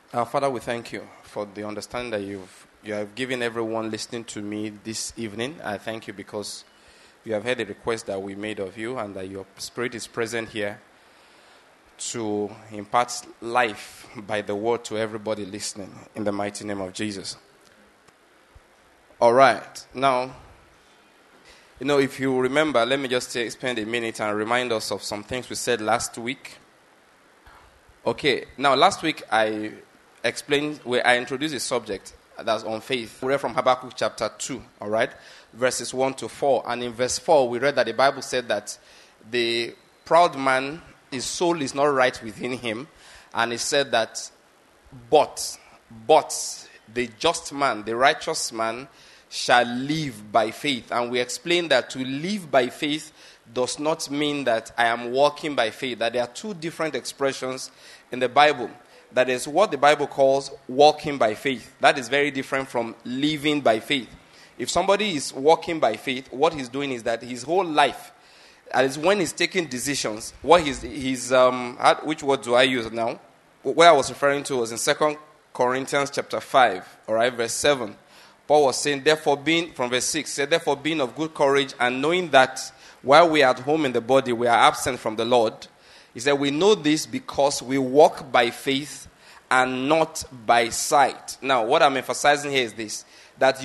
Our Father, we thank you for the understanding that you have given everyone listening to me this evening. I thank you because you have heard the request that we made of you and that your Spirit is present here to impart life by the word to everybody listening in the mighty name of Jesus. All right. Now, if you remember, let me just spend a minute and remind us of some things we said last week. Okay. Now, last week I explained where I introduced a subject that's on faith. We read from Habakkuk chapter 2, all right, verses 1 to 4. And in verse 4, we read that the Bible said that the proud man, his soul is not right within him. And it said that, but the just man, the righteous man, shall live by faith. And we explained that to live by faith does not mean that I am walking by faith. That there are two different expressions in the Bible. That is what the Bible calls walking by faith. That is very different from living by faith. If somebody is walking by faith, what he's doing is that his whole life, that is when he's taking decisions, which word do I use now? What I was referring to was in 2 Corinthians chapter 5, all right, verse 7. Paul was saying, from verse 6, said, therefore being of good courage and knowing that while we are at home in the body, we are absent from the Lord. He said, we know this because we walk by faith and not by sight. Now, what I'm emphasizing here is this, that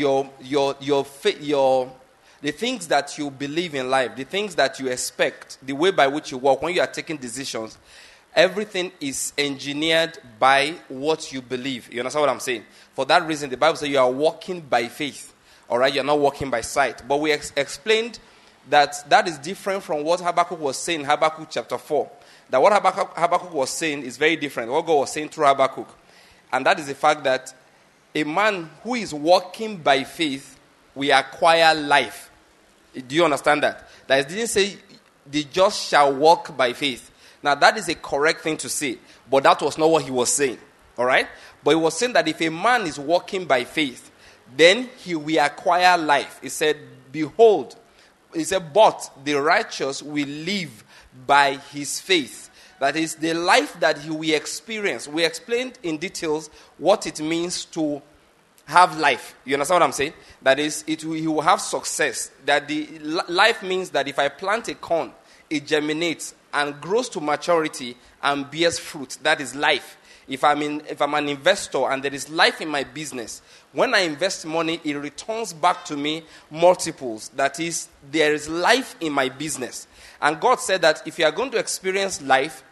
the things that you believe in life, the things that you expect, the way by which you walk, when you are taking decisions, everything is engineered by what you believe. You understand what I'm saying? For that reason, the Bible says you are walking by faith. All right, you're not walking by sight. But we explained that is different from what Habakkuk was saying in Habakkuk chapter 4. That what Habakkuk was saying is very different. What God was saying through Habakkuk. And that is the fact that a man who is walking by faith will acquire life. Do you understand that? That it didn't say the just shall walk by faith. Now that is a correct thing to say. But that was not what he was saying. All right? But he was saying that if a man is walking by faith, then he will acquire life. He said, behold. He said, but the righteous will live by his faith. That is the life that he will experience. We explained in details what it means to have life. You understand what I'm saying? That is, he will have success. That the life means that if I plant a corn, it germinates and grows to maturity and bears fruit. That is life. If I'm an investor and there is life in my business, when I invest money, it returns back to me multiples. That is, there is life in my business. And God said that if you are going to experience life,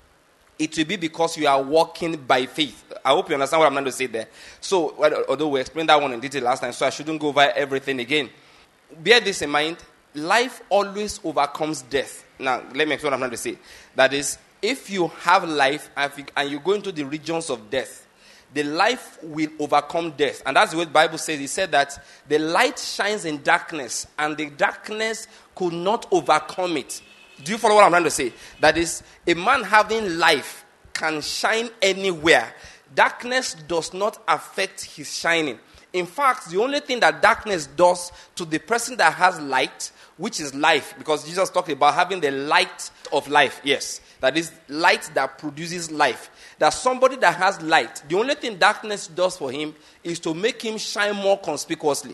it will be because you are walking by faith. I hope you understand what I'm trying to say there. So, although we explained that one in detail last time, so I shouldn't go over everything again. Bear this in mind. Life always overcomes death. Now, let me explain what I'm trying to say. That is, if you have life and you go into the regions of death, the life will overcome death. And that's what the Bible says. It said that the light shines in darkness and the darkness could not overcome it. Do you follow what I'm trying to say? That is, a man having life can shine anywhere. Darkness does not affect his shining. In fact, the only thing that darkness does to the person that has light, which is life, because Jesus talked about having the light of life. Yes, that is light that produces life. That somebody that has light, the only thing darkness does for him is to make him shine more conspicuously.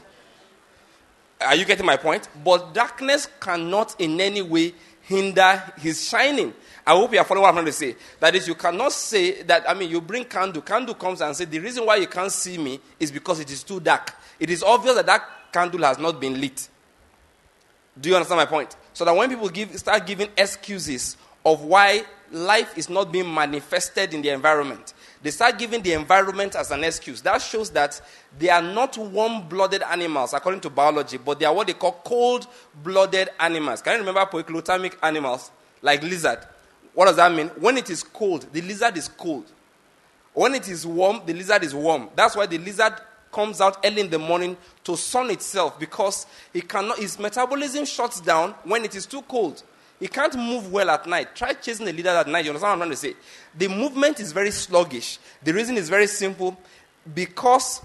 Are you getting my point? But darkness cannot in any way hinder his shining. I hope you are following what I'm trying to say. That is, you cannot say that, you bring candle. Candle comes and says, the reason why you can't see me is because it is too dark. It is obvious that candle has not been lit. Do you understand my point? So that when people start giving excuses of why life is not being manifested in the environment, they start giving the environment as an excuse. That shows that they are not warm-blooded animals, according to biology, but they are what they call cold-blooded animals. Can you remember poikilothermic animals, like lizard? What does that mean? When it is cold, the lizard is cold. When it is warm, the lizard is warm. That's why the lizard comes out early in the morning to sun itself, because his metabolism shuts down when it is too cold. He can't move well at night. Try chasing a lizard at night. You understand what I'm trying to say? The movement is very sluggish. The reason is very simple. Because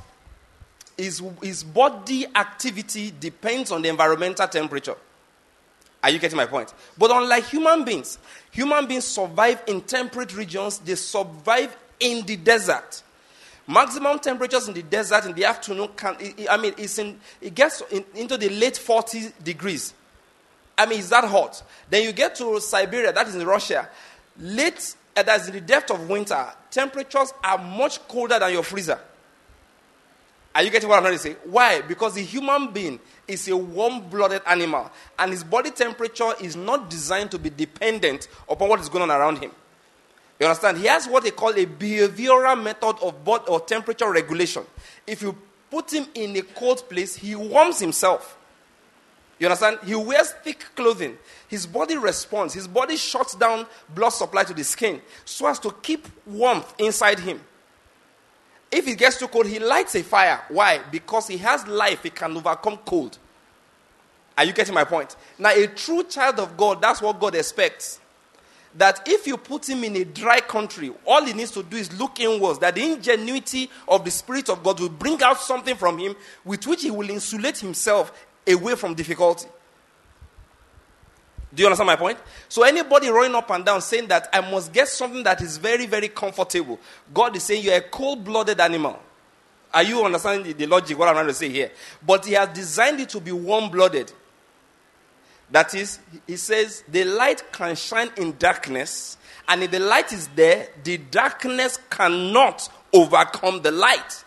his body activity depends on the environmental temperature. Are you getting my point? But unlike human beings survive in temperate regions. They survive in the desert. Maximum temperatures in the desert in the afternoon it gets into the late 40 degrees. It's that hot. Then you get to Siberia, that is in Russia. That's in the depth of winter. Temperatures are much colder than your freezer. Are you getting what I'm trying to say? Why? Because the human being is a warm-blooded animal, and his body temperature is not designed to be dependent upon what is going on around him. You understand? He has what they call a behavioral method of body or temperature regulation. If you put him in a cold place, he warms himself. You understand? He wears thick clothing. His body responds. His body shuts down blood supply to the skin so as to keep warmth inside him. If it gets too cold, he lights a fire. Why? Because he has life. He can overcome cold. Are you getting my point? Now, a true child of God, that's what God expects. That if you put him in a dry country, all he needs to do is look inwards. That the ingenuity of the Spirit of God will bring out something from him with which he will insulate himself away from difficulty. Do you understand my point? So anybody running up and down saying that I must get something that is very, very comfortable, God is saying you're a cold-blooded animal. Are you understanding the logic, what I'm trying to say here? But he has designed it to be warm-blooded. That is, he says, the light can shine in darkness, and if the light is there, the darkness cannot overcome the light.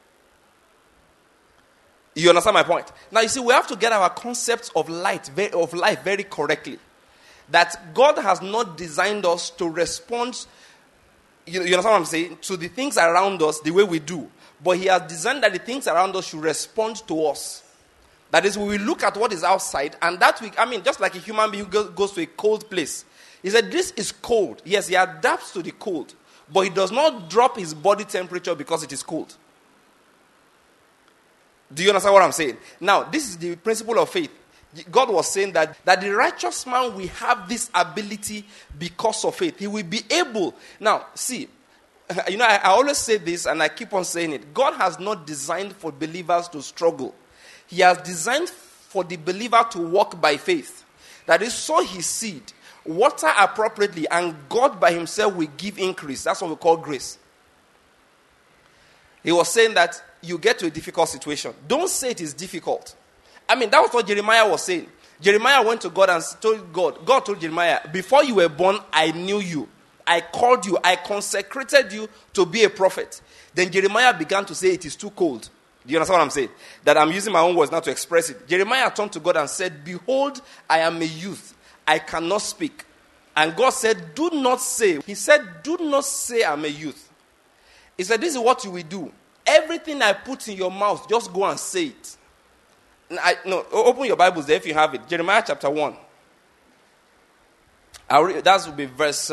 You understand my point? Now, you see, we have to get our concepts of life very correctly. That God has not designed us to respond, you understand what I'm saying, to the things around us the way we do. But he has designed that the things around us should respond to us. That is, we will look at what is outside, and just like a human being who goes to a cold place. He said, this is cold. Yes, he adapts to the cold, but he does not drop his body temperature because it is cold. Do you understand what I'm saying? Now, this is the principle of faith. God was saying that the righteous man will have this ability because of faith. He will be able. Now, see, I always say this, and I keep on saying it. God has not designed for believers to struggle. He has designed for the believer to walk by faith. That is, sow his seed, water appropriately, and God by himself will give increase. That's what we call grace. He was saying that you get to a difficult situation. Don't say it is difficult. That was what Jeremiah was saying. Jeremiah went to God and told God told Jeremiah, before you were born, I knew you. I called you. I consecrated you to be a prophet. Then Jeremiah began to say it is too cold. Do you understand what I'm saying? That I'm using my own words now to express it. Jeremiah turned to God and said, behold, I am a youth. I cannot speak. And God said, do not say. He said, do not say I'm a youth. He said, this is what you will do. Everything I put in your mouth, just go and say it. Open your Bibles there if you have it. Jeremiah chapter 1. That will be verse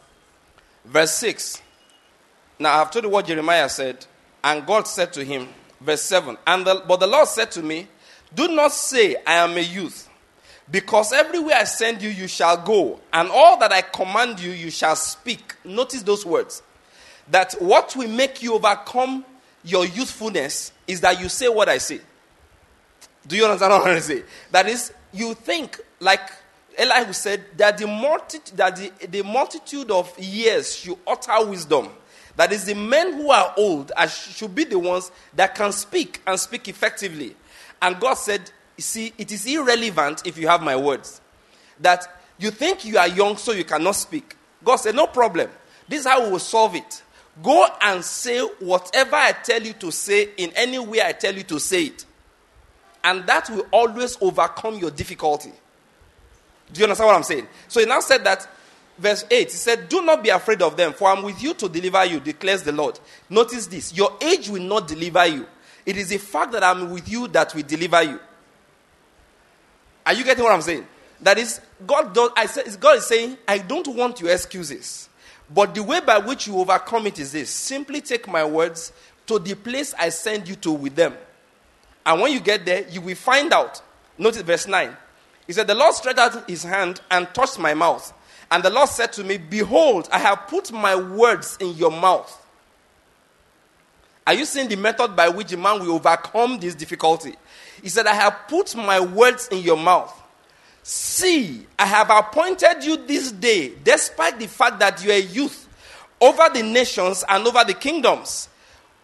6. Now, I have told you what Jeremiah said. And God said to him, verse 7, but the Lord said to me, do not say I am a youth, because everywhere I send you, you shall go, and all that I command you, you shall speak. Notice those words. That what will make you overcome your youthfulness is that you say what I say. Do you understand what I'm trying to say? That is, you think, like Elihu said, that the multitude of years should utter wisdom. That is, the men who are old should be the ones that can speak and speak effectively. And God said, see, it is irrelevant if you have my words. That you think you are young so you cannot speak. God said, no problem. This is how we will solve it. Go and say whatever I tell you to say in any way I tell you to say it. And that will always overcome your difficulty. Do you understand what I'm saying? So he now said that, verse 8, he said, do not be afraid of them, for I am with you to deliver you, declares the Lord. Notice this, your age will not deliver you. It is the fact that I am with you that will deliver you. Are you getting what I'm saying? That is, God is saying, I don't want your excuses. But the way by which you overcome it is this. Simply take my words to the place I send you to with them. And when you get there, you will find out. Notice verse 9. He said, the Lord stretched out his hand and touched my mouth. And the Lord said to me, behold, I have put my words in your mouth. Are you seeing the method by which a man will overcome this difficulty? He said, I have put my words in your mouth. See, I have appointed you this day, despite the fact that you are a youth, over the nations and over the kingdoms.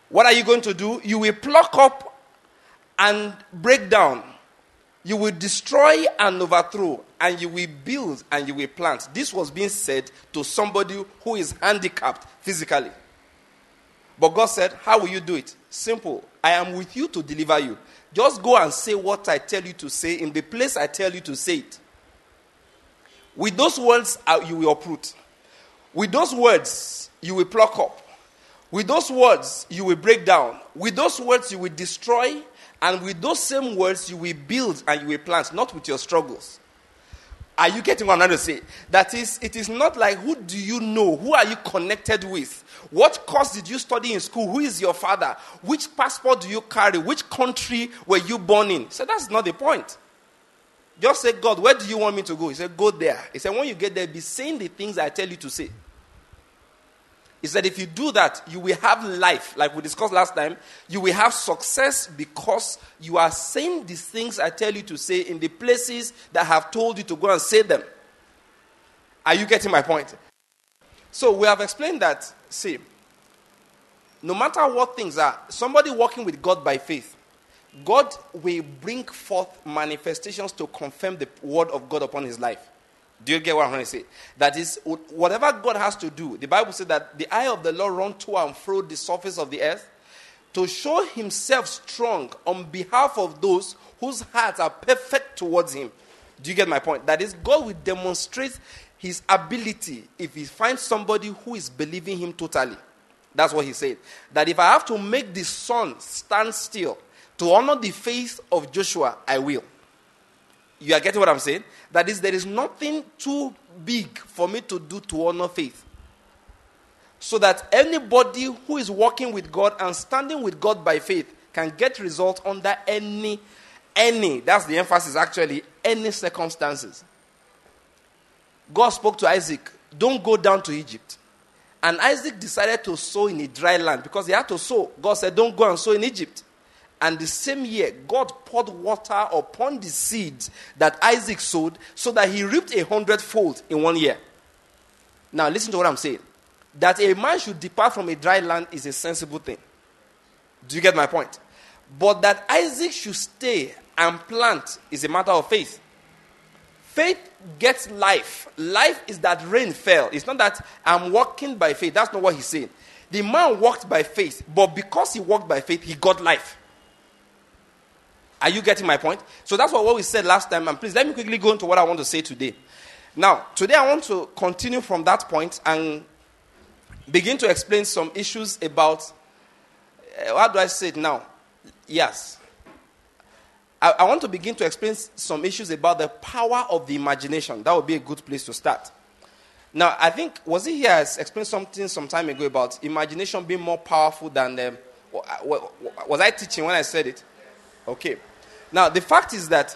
What are you going to do? You will pluck up and break down. You will destroy and overthrow, and you will build and you will plant. This was being said to somebody who is handicapped physically. But God said, how will you do it? Simple. I am with you to deliver you. Just go and say what I tell you to say in the place I tell you to say it. With those words, you will uproot. With those words, you will pluck up. With those words, you will break down. With those words, you will destroy. And with those same words, you will build and you will plant, not with your struggles. Are you getting what I'm trying to say? That is, it is not like who do you know? Who are you connected with? What course did you study in school? Who is your father? Which passport do you carry? Which country were you born in? So that's not the point. Just say, God, where do you want me to go? He said, go there. He said, when you get there, be saying the things I tell you to say. He said, if you do that, you will have life. Like we discussed last time, you will have success because you are saying these things I tell you to say in the places that I have told you to go and say them. Are you getting my point? So we have explained that, see, no matter what things are, somebody walking with God by faith, God will bring forth manifestations to confirm the word of God upon his life. Do you get what I'm trying to say? That is, whatever God has to do, the Bible says that the eye of the Lord runs to and fro the surface of the earth to show himself strong on behalf of those whose hearts are perfect towards him. Do you get my point? That is, God will demonstrate his ability if he finds somebody who is believing him totally. That's what he said. That if I have to make the sun stand still to honor the faith of Joshua, I will. You are getting what I'm saying? That is, there is nothing too big for me to do to honor faith. So that anybody who is walking with God and standing with God by faith can get results under any, that's the emphasis actually, any circumstances. God spoke to Isaac, don't go down to Egypt. And Isaac decided to sow in a dry land because he had to sow. God said, don't go and sow in Egypt. And the same year, God poured water upon the seeds that Isaac sowed so that he reaped 100-fold in 1 year. Now, listen to what I'm saying. That a man should depart from a dry land is a sensible thing. Do you get my point? But that Isaac should stay and plant is a matter of faith. Faith gets life. Life is that rain fell. It's not that I'm walking by faith. That's not what he's saying. The man walked by faith, but because he walked by faith, he got life. Are you getting my point? So that's what we said last time. And please, let me quickly go into what I want to say today. Now, today I want to continue from that point and begin to explain some issues about, how do I say it now? Yes. I want to begin to explain some issues about the power of the imagination. That would be a good place to start. Now, I think, was it here I explained something some time ago about imagination being more powerful than, was I teaching when I said it? Okay. Now, the fact is that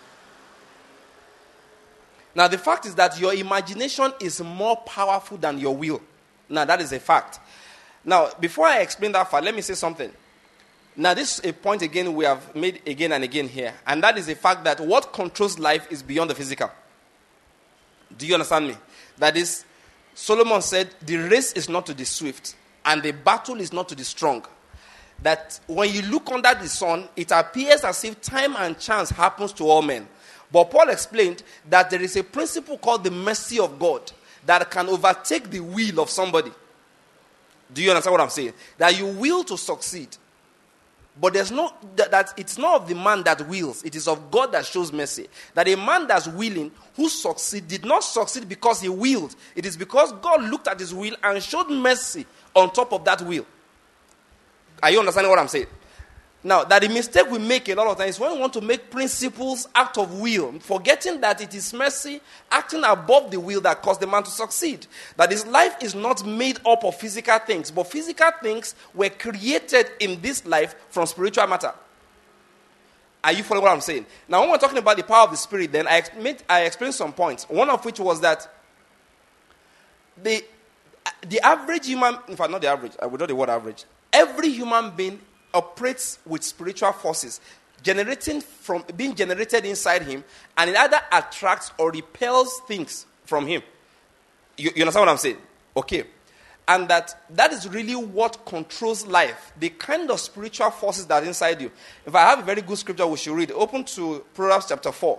your imagination is more powerful than your will. Now, that is a fact. Now, before I explain that fact, let me say something. Now, this is a point again we have made again and again here. And that is the fact that what controls life is beyond the physical. Do you understand me? That is, Solomon said, the race is not to the swift, and the battle is not to the strong. That when you look under the sun, it appears as if time and chance happens to all men. But Paul explained that there is a principle called the mercy of God that can overtake the will of somebody. Do you understand what I'm saying? That you will to succeed. But there's no, that it's not of the man that wills. It is of God that shows mercy. That a man that's willing, who succeed, did not succeed because he willed. It is because God looked at his will and showed mercy on top of that will. Are you understanding what I'm saying? Now, that the mistake we make a lot of times is when we want to make principles out of will, forgetting that it is mercy acting above the will that caused the man to succeed. That his life is not made up of physical things, but physical things were created in this life from spiritual matter. Are you following what I'm saying? Now, when we're talking about the power of the Spirit, then I explained some points. One of which was that the average human, in fact, not the average, I would not the word average. Every human being operates with spiritual forces being generated inside him, and it either attracts or repels things from him. You understand what I'm saying? Okay. And that is really what controls life. The kind of spiritual forces that are inside you. If I have a very good scripture we should read, open to Proverbs chapter 4.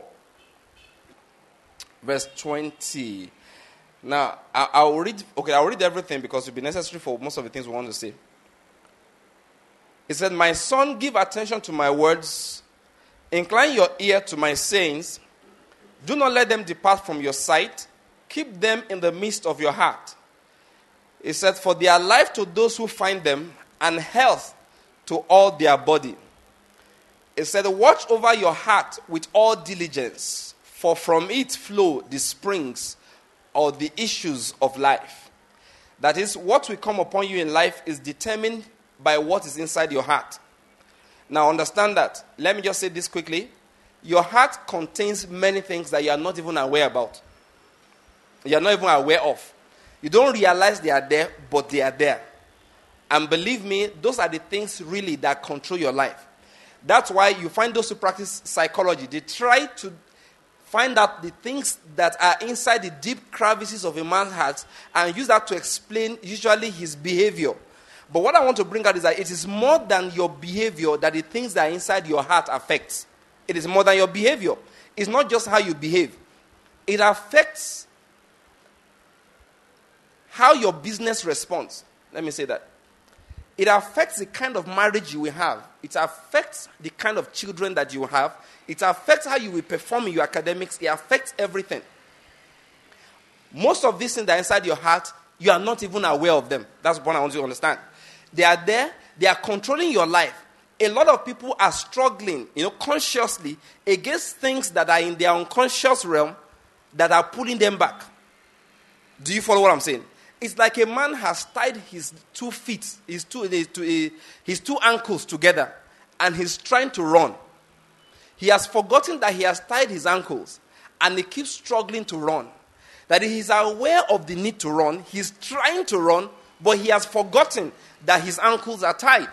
Verse 20. Now, I'll read everything because it will be necessary for most of the things we want to say. It said, "My son, give attention to my words. Incline your ear to my sayings. Do not let them depart from your sight. Keep them in the midst of your heart." It said, "For they are life to those who find them, and health to all their body." It said, "Watch over your heart with all diligence, for from it flow the springs or the issues of life." That is, what will come upon you in life is determined by what is inside your heart. Now understand that. Let me just say this quickly. Your heart contains many things that you are not even aware about. You are not even aware of. You don't realize they are there, but they are there. And believe me, those are the things really that control your life. That's why you find those who practice psychology, they try to find out the things that are inside the deep crevices of a man's heart and use that to explain usually his behavior. But what I want to bring out is that it is more than your behavior that the things that are inside your heart affects. It is more than your behavior. It's not just how you behave. It affects how your business responds. Let me say that. It affects the kind of marriage you will have. It affects the kind of children that you will have. It affects how you will perform in your academics. It affects everything. Most of these things that are inside your heart, you are not even aware of them. That's what I want you to understand. They are there. They are controlling your life. A lot of people are struggling, consciously against things that are in their unconscious realm that are pulling them back. Do you follow what I'm saying? It's like a man has tied his 2 feet, his two ankles together, and he's trying to run. He has forgotten that he has tied his ankles, and he keeps struggling to run. That he is aware of the need to run. He's trying to run, but he has forgotten that his ankles are tied.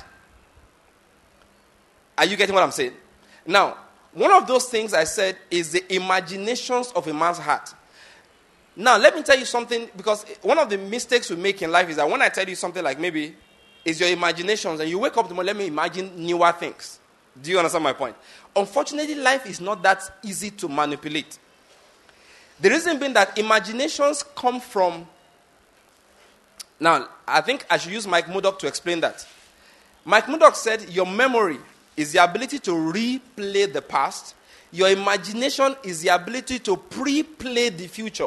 Are you getting what I'm saying? Now, one of those things I said is the imaginations of a man's heart. Now, let me tell you something, because one of the mistakes we make in life is that when I tell you something like maybe it's your imaginations and you wake up tomorrow, let me imagine newer things. Do you understand my point? Unfortunately, life is not that easy to manipulate. The reason being that imaginations come from... Now, I think I should use Mike Murdock to explain that. Mike Murdock said your memory is the ability to replay the past. Your imagination is the ability to pre-play the future.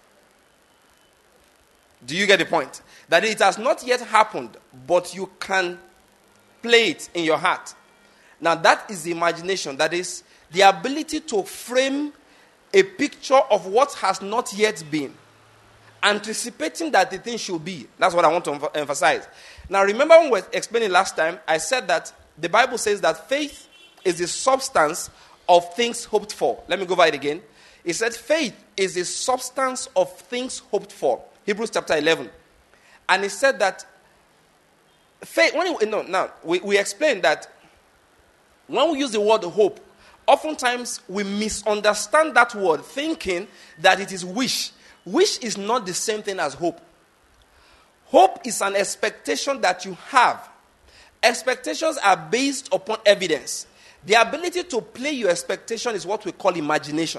Do you get the point? That it has not yet happened, but you can play it in your heart. Now that is the imagination. That is the ability to frame a picture of what has not yet been, anticipating that the thing should be. That's what I want to emphasize. Now remember when we were explaining last time, I said that the Bible says that faith is the substance of things hoped for. Let me go over it again. It said faith is the substance of things hoped for. Hebrews chapter 11. And it said that faith, we explained that when we use the word hope, oftentimes we misunderstand that word, thinking that it is wish. Wish is not the same thing as hope. Hope is an expectation that you have. Expectations are based upon evidence. The ability to play your expectation is what we call imagination.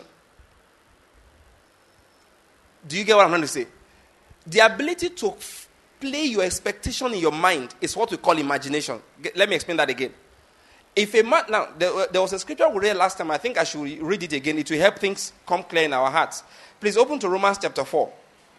Do you get what I'm trying to say? The ability to play your expectation in your mind is what we call imagination. Let me explain that again. If a man, now, there was a scripture we read last time. I think I should read it again. It will help things come clear in our hearts. Please open to Romans chapter 4.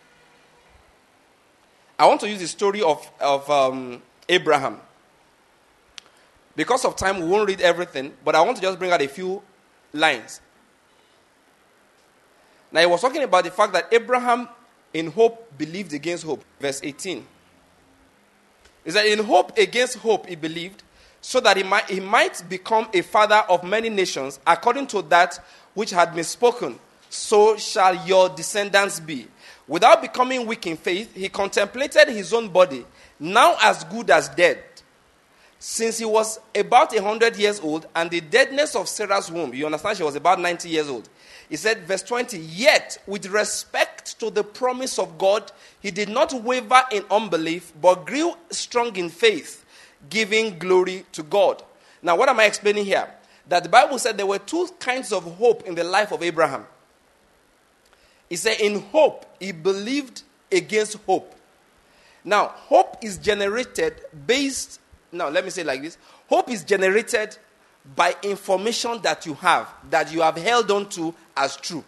I want to use the story of Abraham. Because of time, we won't read everything, but I want to just bring out a few lines. Now, he was talking about the fact that Abraham, in hope, believed against hope. Verse 18. He said, in hope against hope, he believed, so that he might become a father of many nations, according to that which had been spoken. So shall your descendants be. Without becoming weak in faith, he contemplated his own body, now as good as dead, since he was about 100 years old, and the deadness of Sarah's womb, you understand, she was about 90 years old. He said, verse 20, yet with respect to the promise of God, he did not waver in unbelief, but grew strong in faith, giving glory to God. Now, what am I explaining here? That the Bible said there were two kinds of hope in the life of Abraham. He said, in hope, he believed against hope. Now, hope is generated based, now let me say it like this. Hope is generated by information that you have held on to as true.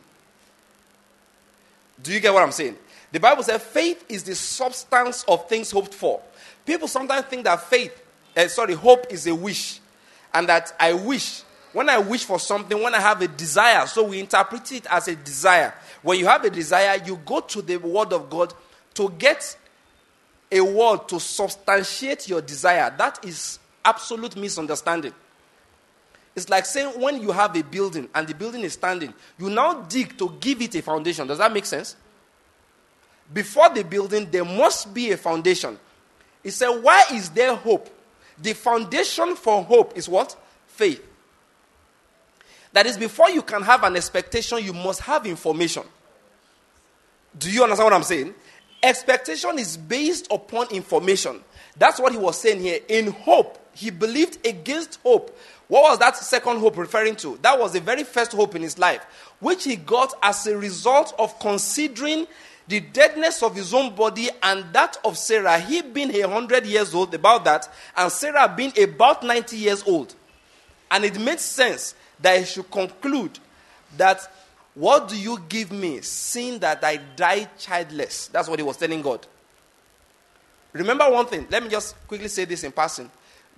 Do you get what I'm saying? The Bible says faith is the substance of things hoped for. People sometimes think that hope is a wish. And that I wish, when I wish for something, when I have a desire, so we interpret it as a desire. When you have a desire, you go to the word of God to get a word to substantiate your desire. That is absolute misunderstanding. It's like saying when you have a building and the building is standing, you now dig to give it a foundation. Does that make sense? Before the building, there must be a foundation. He said, why is there hope? The foundation for hope is what? Faith. That is, before you can have an expectation, you must have information. Do you understand what I'm saying? Expectation is based upon information. That's what he was saying here. In hope, he believed against hope. What was that second hope referring to? That was the very first hope in his life, which he got as a result of considering the deadness of his own body and that of Sarah. He being 100 years old, about that, and Sarah being about 90 years old. And it made sense that he should conclude that, what do you give me, seeing that I die childless? That's what he was telling God. Remember one thing. Let me just quickly say this in passing.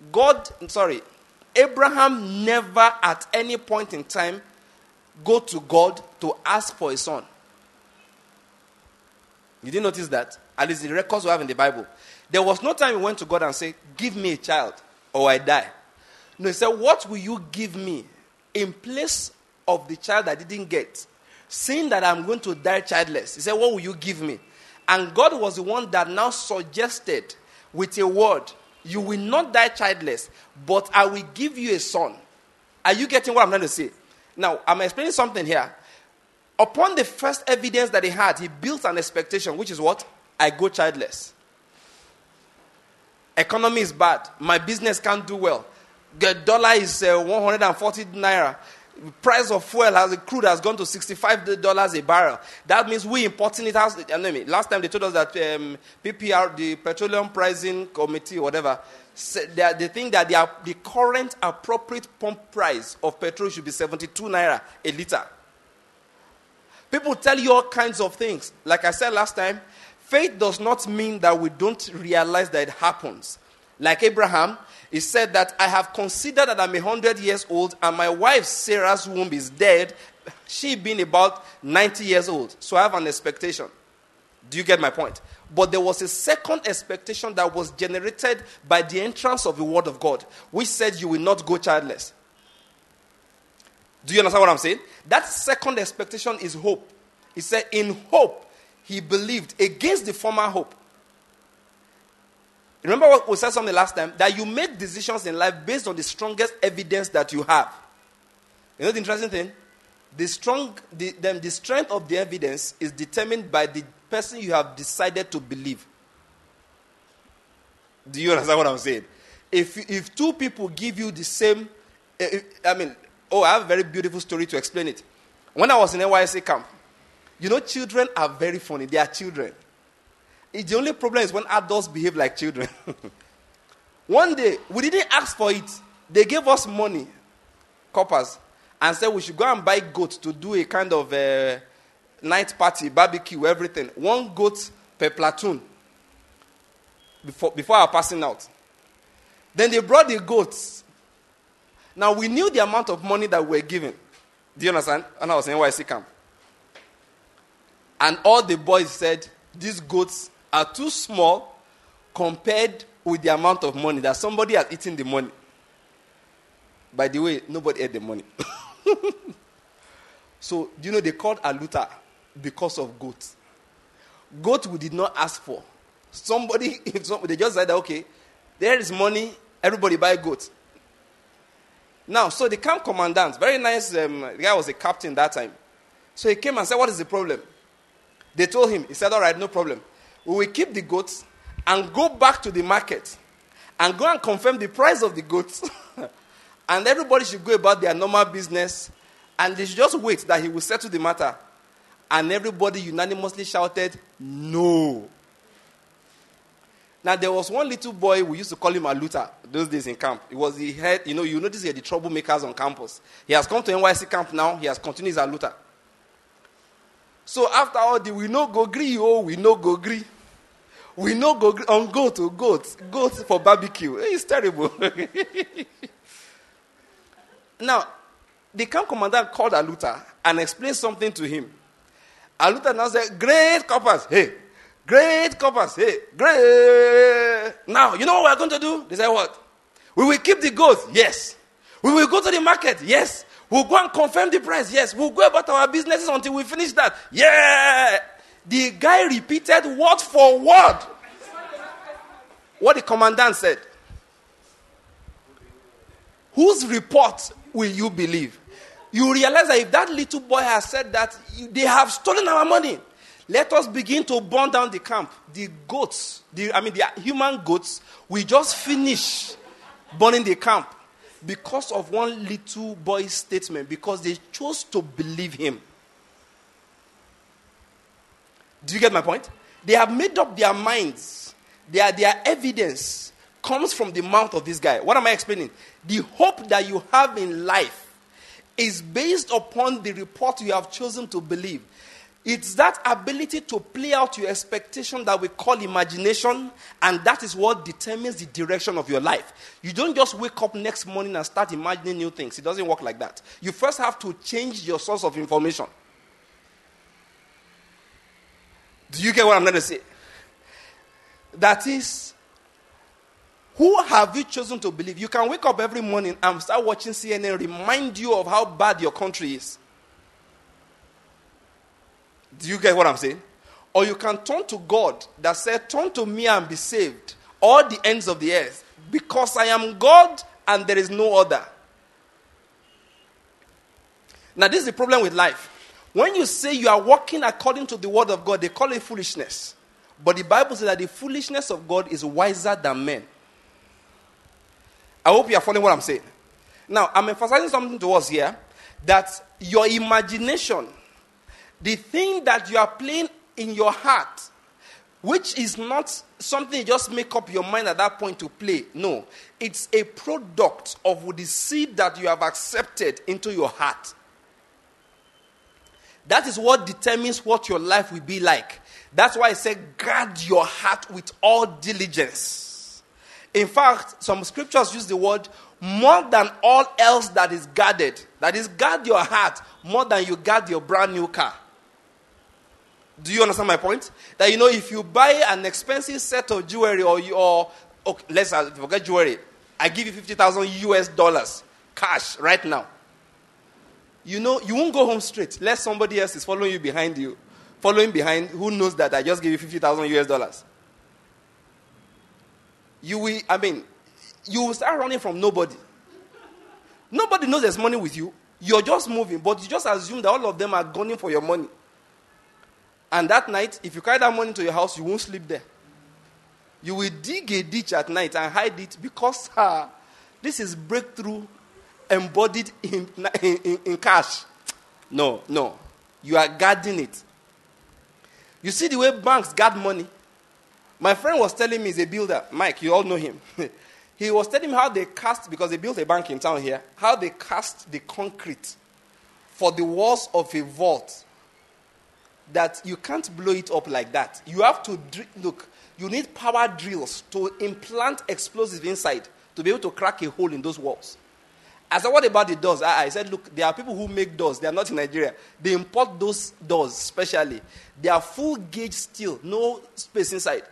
Abraham never at any point in time go to God to ask for a son. You didn't notice that? At least the records we have in the Bible. There was no time he went to God and said, give me a child or I die. No, he said, what will you give me in place of the child I didn't get? Seeing that I'm going to die childless. He said, what will you give me? And God was the one that now suggested with a word, you will not die childless, but I will give you a son. Are you getting what I'm trying to say? Now, I'm explaining something here. Upon the first evidence that he had, he built an expectation, which is what? I go childless. Economy is bad. My business can't do well. The dollar is 140 naira. Price of crude has gone to $65 a barrel. That means we importing it. Last time they told us that PPR, the Petroleum Pricing Committee, whatever, they think that the current appropriate pump price of petrol should be 72 naira a liter. People tell you all kinds of things. Like I said last time, faith does not mean that we don't realize that it happens. Like Abraham, he said that I have considered that I'm 100 years old and my wife Sarah's womb is dead, she being about 90 years old. So I have an expectation. Do you get my point? But there was a second expectation that was generated by the entrance of the word of God, which said you will not go childless. Do you understand what I'm saying? That second expectation is hope. He said in hope he believed against the former hope. Remember what we said something last time? That you make decisions in life based on the strongest evidence that you have. You know the interesting thing? The strength of the evidence is determined by the person you have decided to believe. Do you understand what I'm saying? If two people give you the same, I have a very beautiful story to explain it. When I was in NYSC camp, children are very funny. They are children. The only problem is when adults behave like children. One day, we didn't ask for it. They gave us money, coppers, and said we should go and buy goats to do a kind of night party, barbecue, everything. 1 goat per platoon before our passing out. Then they brought the goats. Now, we knew the amount of money that we were given. Do you understand? And I was in NYC camp. And all the boys said, these goats are too small compared with the amount of money that somebody has eaten the money. By the way, nobody ate the money. So, they called Aluta because of goats. Goat we did not ask for. They just said, okay, there is money, Everybody buy goats. Now, so the camp commandant, very nice, the guy was a captain that time. So he came and said, what is the problem? They told him. He said, all right, no problem. We will keep the goats and go back to the market and go and confirm the price of the goats. And everybody should go about their normal business. And they should just wait that he will settle the matter. And everybody unanimously shouted, no. Now, there was one little boy, we used to call him Aluta those days in camp. He was the head, you notice he had the troublemakers on campus. He has come to NYC camp now. He has continued his Aluta. So after all we no go gree, we no go gree. We no go gree on goats for barbecue. It's terrible. Now, the camp commandant called Aluta and explained something to him. Aluta now said, great coppers, hey. Great coppers, hey. Great. Now, you know what we're going to do? They said, what? We will keep the goats, yes. We will go to the market, yes. We'll go and confirm the price, yes. We'll go about our businesses until we finish that. Yeah. The guy repeated word for word what the commandant said. Whose report will you believe? You realize that if that little boy has said that, they have stolen our money. Let us begin to burn down the camp. The goats, the human goats, we just finish burning the camp because of one little boy's statement, because they chose to believe him. Do you get my point? They have made up their minds. Their evidence comes from the mouth of this guy. What am I explaining? The hope that you have in life is based upon the report you have chosen to believe. It's that ability to play out your expectation that we call imagination, and that is what determines the direction of your life. You don't just wake up next morning and start imagining new things. It doesn't work like that. You first have to change your source of information. Do you get what I'm going to say? That is, who have you chosen to believe? You can wake up every morning and start watching CNN, remind you of how bad your country is. Do you get what I'm saying? Or you can turn to God that said, turn to me and be saved, all the ends of the earth, because I am God and there is no other. Now, this is the problem with life. When you say you are walking according to the word of God, they call it foolishness. But the Bible says that the foolishness of God is wiser than men. I hope you are following what I'm saying. Now, I'm emphasizing something to us here, that your imagination, the thing that you are playing in your heart, which is not something you just make up your mind at that point to play. No, it's a product of the seed that you have accepted into your heart. That is what determines what your life will be like. That's why I said, guard your heart with all diligence. In fact, some scriptures use the word more than all else that is guarded. That is, guard your heart more than you guard your brand new car. Do you understand my point? That, if you buy an expensive set of jewelry let's forget jewelry. I give you $50,000 cash right now. You won't go home straight. Unless somebody else is following behind, who knows that I just gave you $50,000. You will start running from nobody. Nobody knows there's money with you. You're just moving, but you just assume that all of them are gunning for your money. And that night, if you carry that money to your house, you won't sleep there. You will dig a ditch at night and hide it because this is breakthrough embodied in cash. No. You are guarding it. You see the way banks guard money? My friend was telling me, he's a builder. Mike, you all know him. He was telling me how they cast, because they built a bank in town here, how they cast the concrete for the walls of a vault. That you can't blow it up like that. You have to, you need power drills to implant explosives inside to be able to crack a hole in those walls. I said, what about the doors? I said, look, there are people who make doors. They are not in Nigeria. They import those doors specially. They are full gauge steel, no space inside.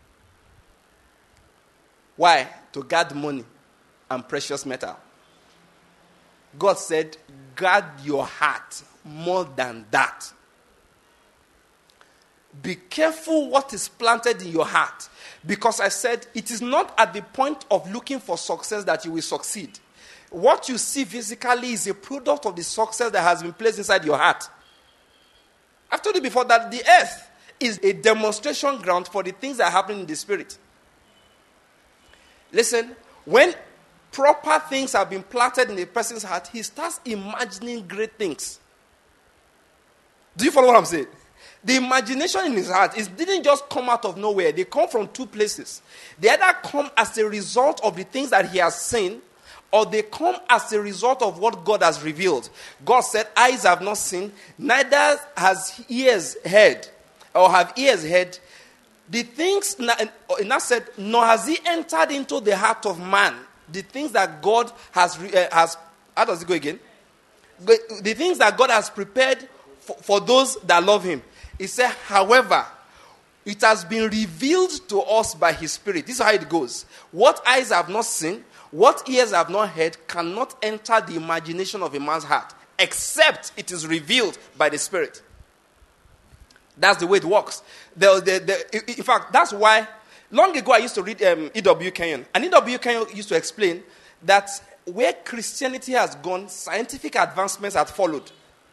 Why? To guard money and precious metal. God said, guard your heart more than that. be careful what is planted in your heart. Because I said it is not at the point of looking for success that you will succeed. What you see physically is a product of the success that has been placed inside your heart. I've told you before that the earth is a demonstration ground for the things that happen in the spirit. Listen, when proper things have been planted in a person's heart, he starts imagining great things. Do you follow what I'm saying? The imagination in his heart didn't just come out of nowhere. They come from two places. They either come as a result of the things that he has seen, or they come as a result of what God has revealed. God said, eyes have not seen, neither has ears heard, or have ears heard. The things, now said, nor has he entered into the heart of man. The things that God has, how does it go again? The things that God has prepared for those that love him. He said, however, it has been revealed to us by his Spirit. This is how it goes. What eyes have not seen, what ears have not heard, cannot enter the imagination of a man's heart, except it is revealed by the Spirit. That's the way it works. In fact, that's why, long ago I used to read E.W. Kenyon. And E.W. Kenyon used to explain that where Christianity has gone, scientific advancements have followed.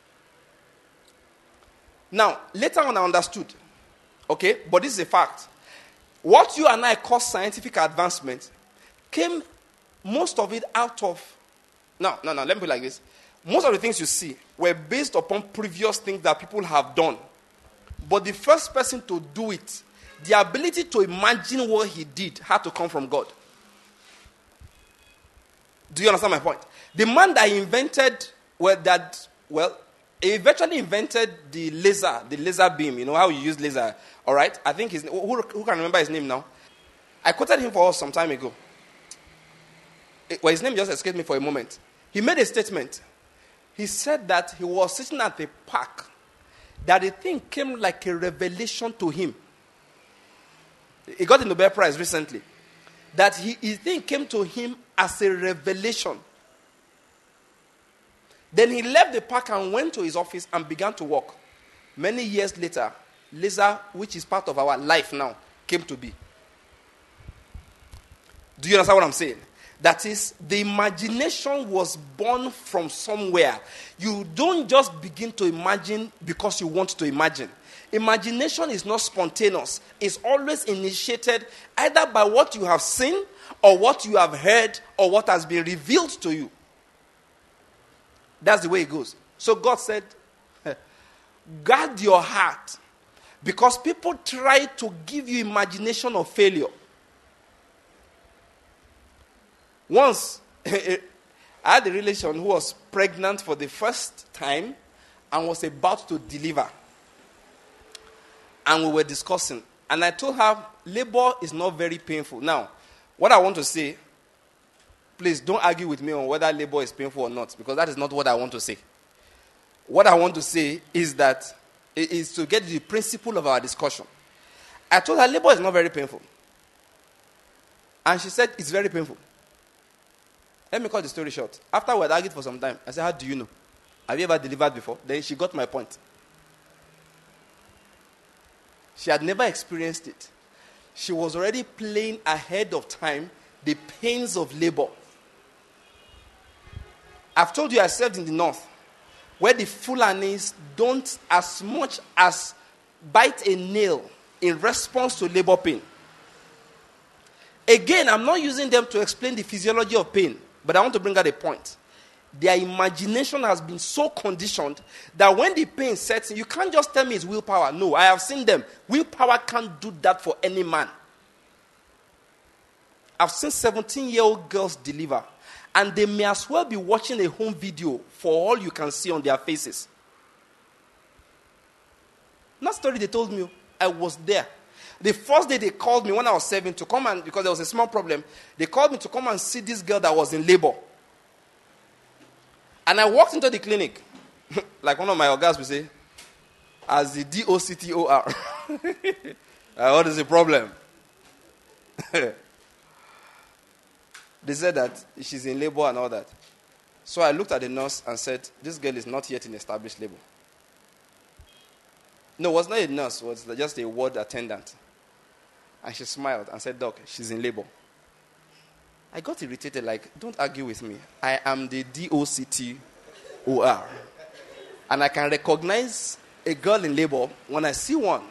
Now, later on I understood. Okay? But this is a fact. What you and I call scientific advancement came, most of it, out of... No, let me put it like this. Most of the things you see were based upon previous things that people have done. But the first person to do it, the ability to imagine what he did, had to come from God. Do you understand my point? The man that invented, he eventually invented the laser beam. You know how you use laser, all right? I think who can remember his name now? I quoted him for us some time ago. His name just escaped me for a moment. He made a statement. He said that he was sitting at the park, that the thing came like a revelation to him. He got the Nobel Prize recently. That his thing came to him as a revelation. Then he left the park and went to his office and began to work. Many years later, laser, which is part of our life now, came to be. Do you understand what I'm saying? That is, the imagination was born from somewhere. You don't just begin to imagine because you want to imagine. Imagination is not spontaneous. It's always initiated either by what you have seen, or what you have heard, or what has been revealed to you. That's the way it goes. So God said, guard your heart. Because people try to give you imagination of failure. Once, I had a relation who was pregnant for the first time and was about to deliver. And we were discussing. And I told her, labor is not very painful. Now, what I want to say, please don't argue with me on whether labor is painful or not, because that is not what I want to say. What I want to say is that it is to get the principle of our discussion. I told her labor is not very painful. And she said it's very painful. Let me cut the story short. After we had argued for some time, I said, how do you know? Have you ever delivered before? Then she got my point. She had never experienced it. She was already playing ahead of time the pains of labor. I've told you I served in the north, where the Fulanis don't as much as bite a nail in response to labor pain. Again, I'm not using them to explain the physiology of pain, but I want to bring out a point. Their imagination has been so conditioned that when the pain sets in, you can't just tell me it's willpower. No, I have seen them. Willpower can't do that for any man. I've seen 17-year-old girls deliver, and they may as well be watching a home video for all you can see on their faces. That story they told me, I was there. The first day they called me when I was 7 to come and, because there was a small problem, they called me to come and see this girl that was in labor. And I walked into the clinic, like one of my organs would say, as the DOCTOR. What is the problem? They said that she's in labor and all that. So I looked at the nurse and said, this girl is not yet in established labor. No, it was not a nurse. It was just a ward attendant. And she smiled and said, Doc, she's in labor. I got irritated, like, don't argue with me. I am the DOCTOR. And I can recognize a girl in labor when I see one.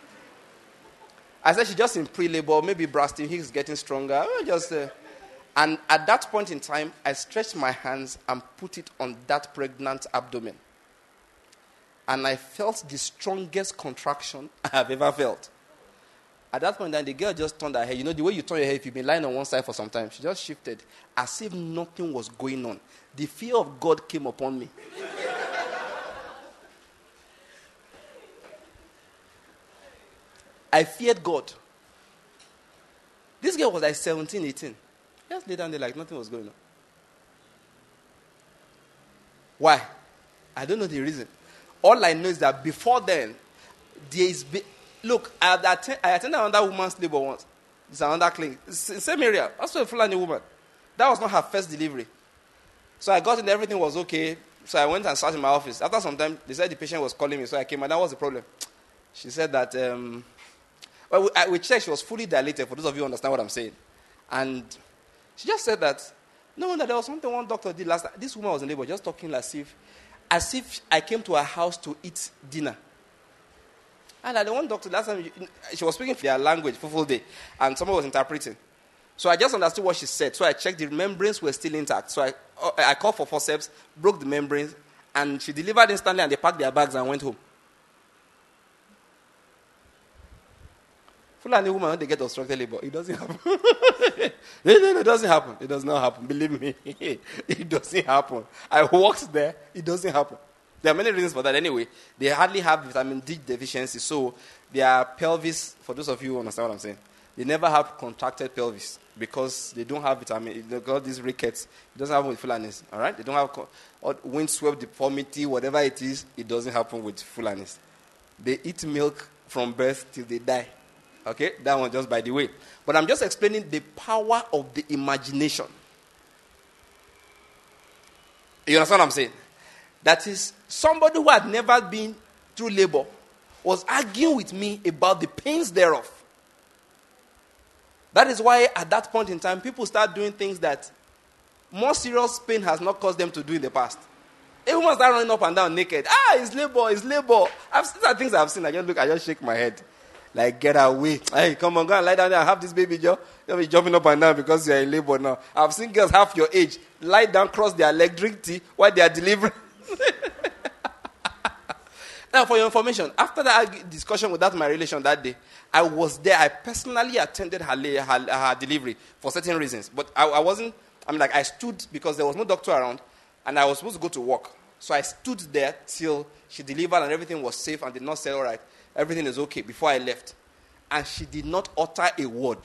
I said she's just in pre-labor, maybe Braston Hicks getting stronger. And at that point in time, I stretched my hands and put it on that pregnant abdomen. And I felt the strongest contraction I have ever felt. At that point, then the girl just turned her head. You know, the way you turn your head, if you've been lying on one side for some time, she just shifted as if nothing was going on. The fear of God came upon me. I feared God. This girl was like 17, 18. Just lay down there like nothing was going on. Why? I don't know the reason. All I know is that before then, look, I attended another woman's labor once. It's another clinic. It's in the same area. That's a Fulani woman. That was not her first delivery. So I got in, everything was okay. So I went and sat in my office. After some time, they said the patient was calling me. So I came, and that was the problem. She said that, we checked, she was fully dilated, for those of you who understand what I'm saying. And she just said that, no, there was something one doctor did last time. This woman was in labor, just talking as if I came to her house to eat dinner. And the one doctor, last time, she was speaking their language for full day, and someone was interpreting. So I just understood what she said. So I checked, the membranes were still intact. So I called for forceps, broke the membranes, and she delivered instantly, and they packed their bags and went home. Fulani woman, when they get obstructed labor, it doesn't happen. No, it doesn't happen. It does not happen. Believe me. It doesn't happen. I worked there. It doesn't happen. There are many reasons for that anyway. They hardly have vitamin D deficiency, so their pelvis, for those of you who understand what I'm saying, they never have contracted pelvis because they don't have vitamin. They got these rickets. It doesn't happen with Fulanis. All right? They don't have windswept deformity, whatever it is. It doesn't happen with Fulanis. They eat milk from birth till they die. Okay? That one just by the way. But I'm just explaining the power of the imagination. You understand what I'm saying? That is, somebody who had never been through labor was arguing with me about the pains thereof. That is why at that point in time, people start doing things that more serious pain has not caused them to do in the past. Everyone start running up and down naked. It's labor, it's labor. These are things I've seen. I just shake my head. Like, get away. Hey, come on, go and lie down there and have this baby, Joe. You'll be jumping up and down because you're in labor now. I've seen girls half your age lie down, cross their leg, drink tea while they are delivering. Now, for your information, after that discussion with my relation that day, I was there. I personally attended her delivery for certain reasons. But I wasn't, I stood because there was no doctor around and I was supposed to go to work. So I stood there till she delivered and everything was safe and the nurse said, all right, everything is okay, before I left. And she did not utter a word.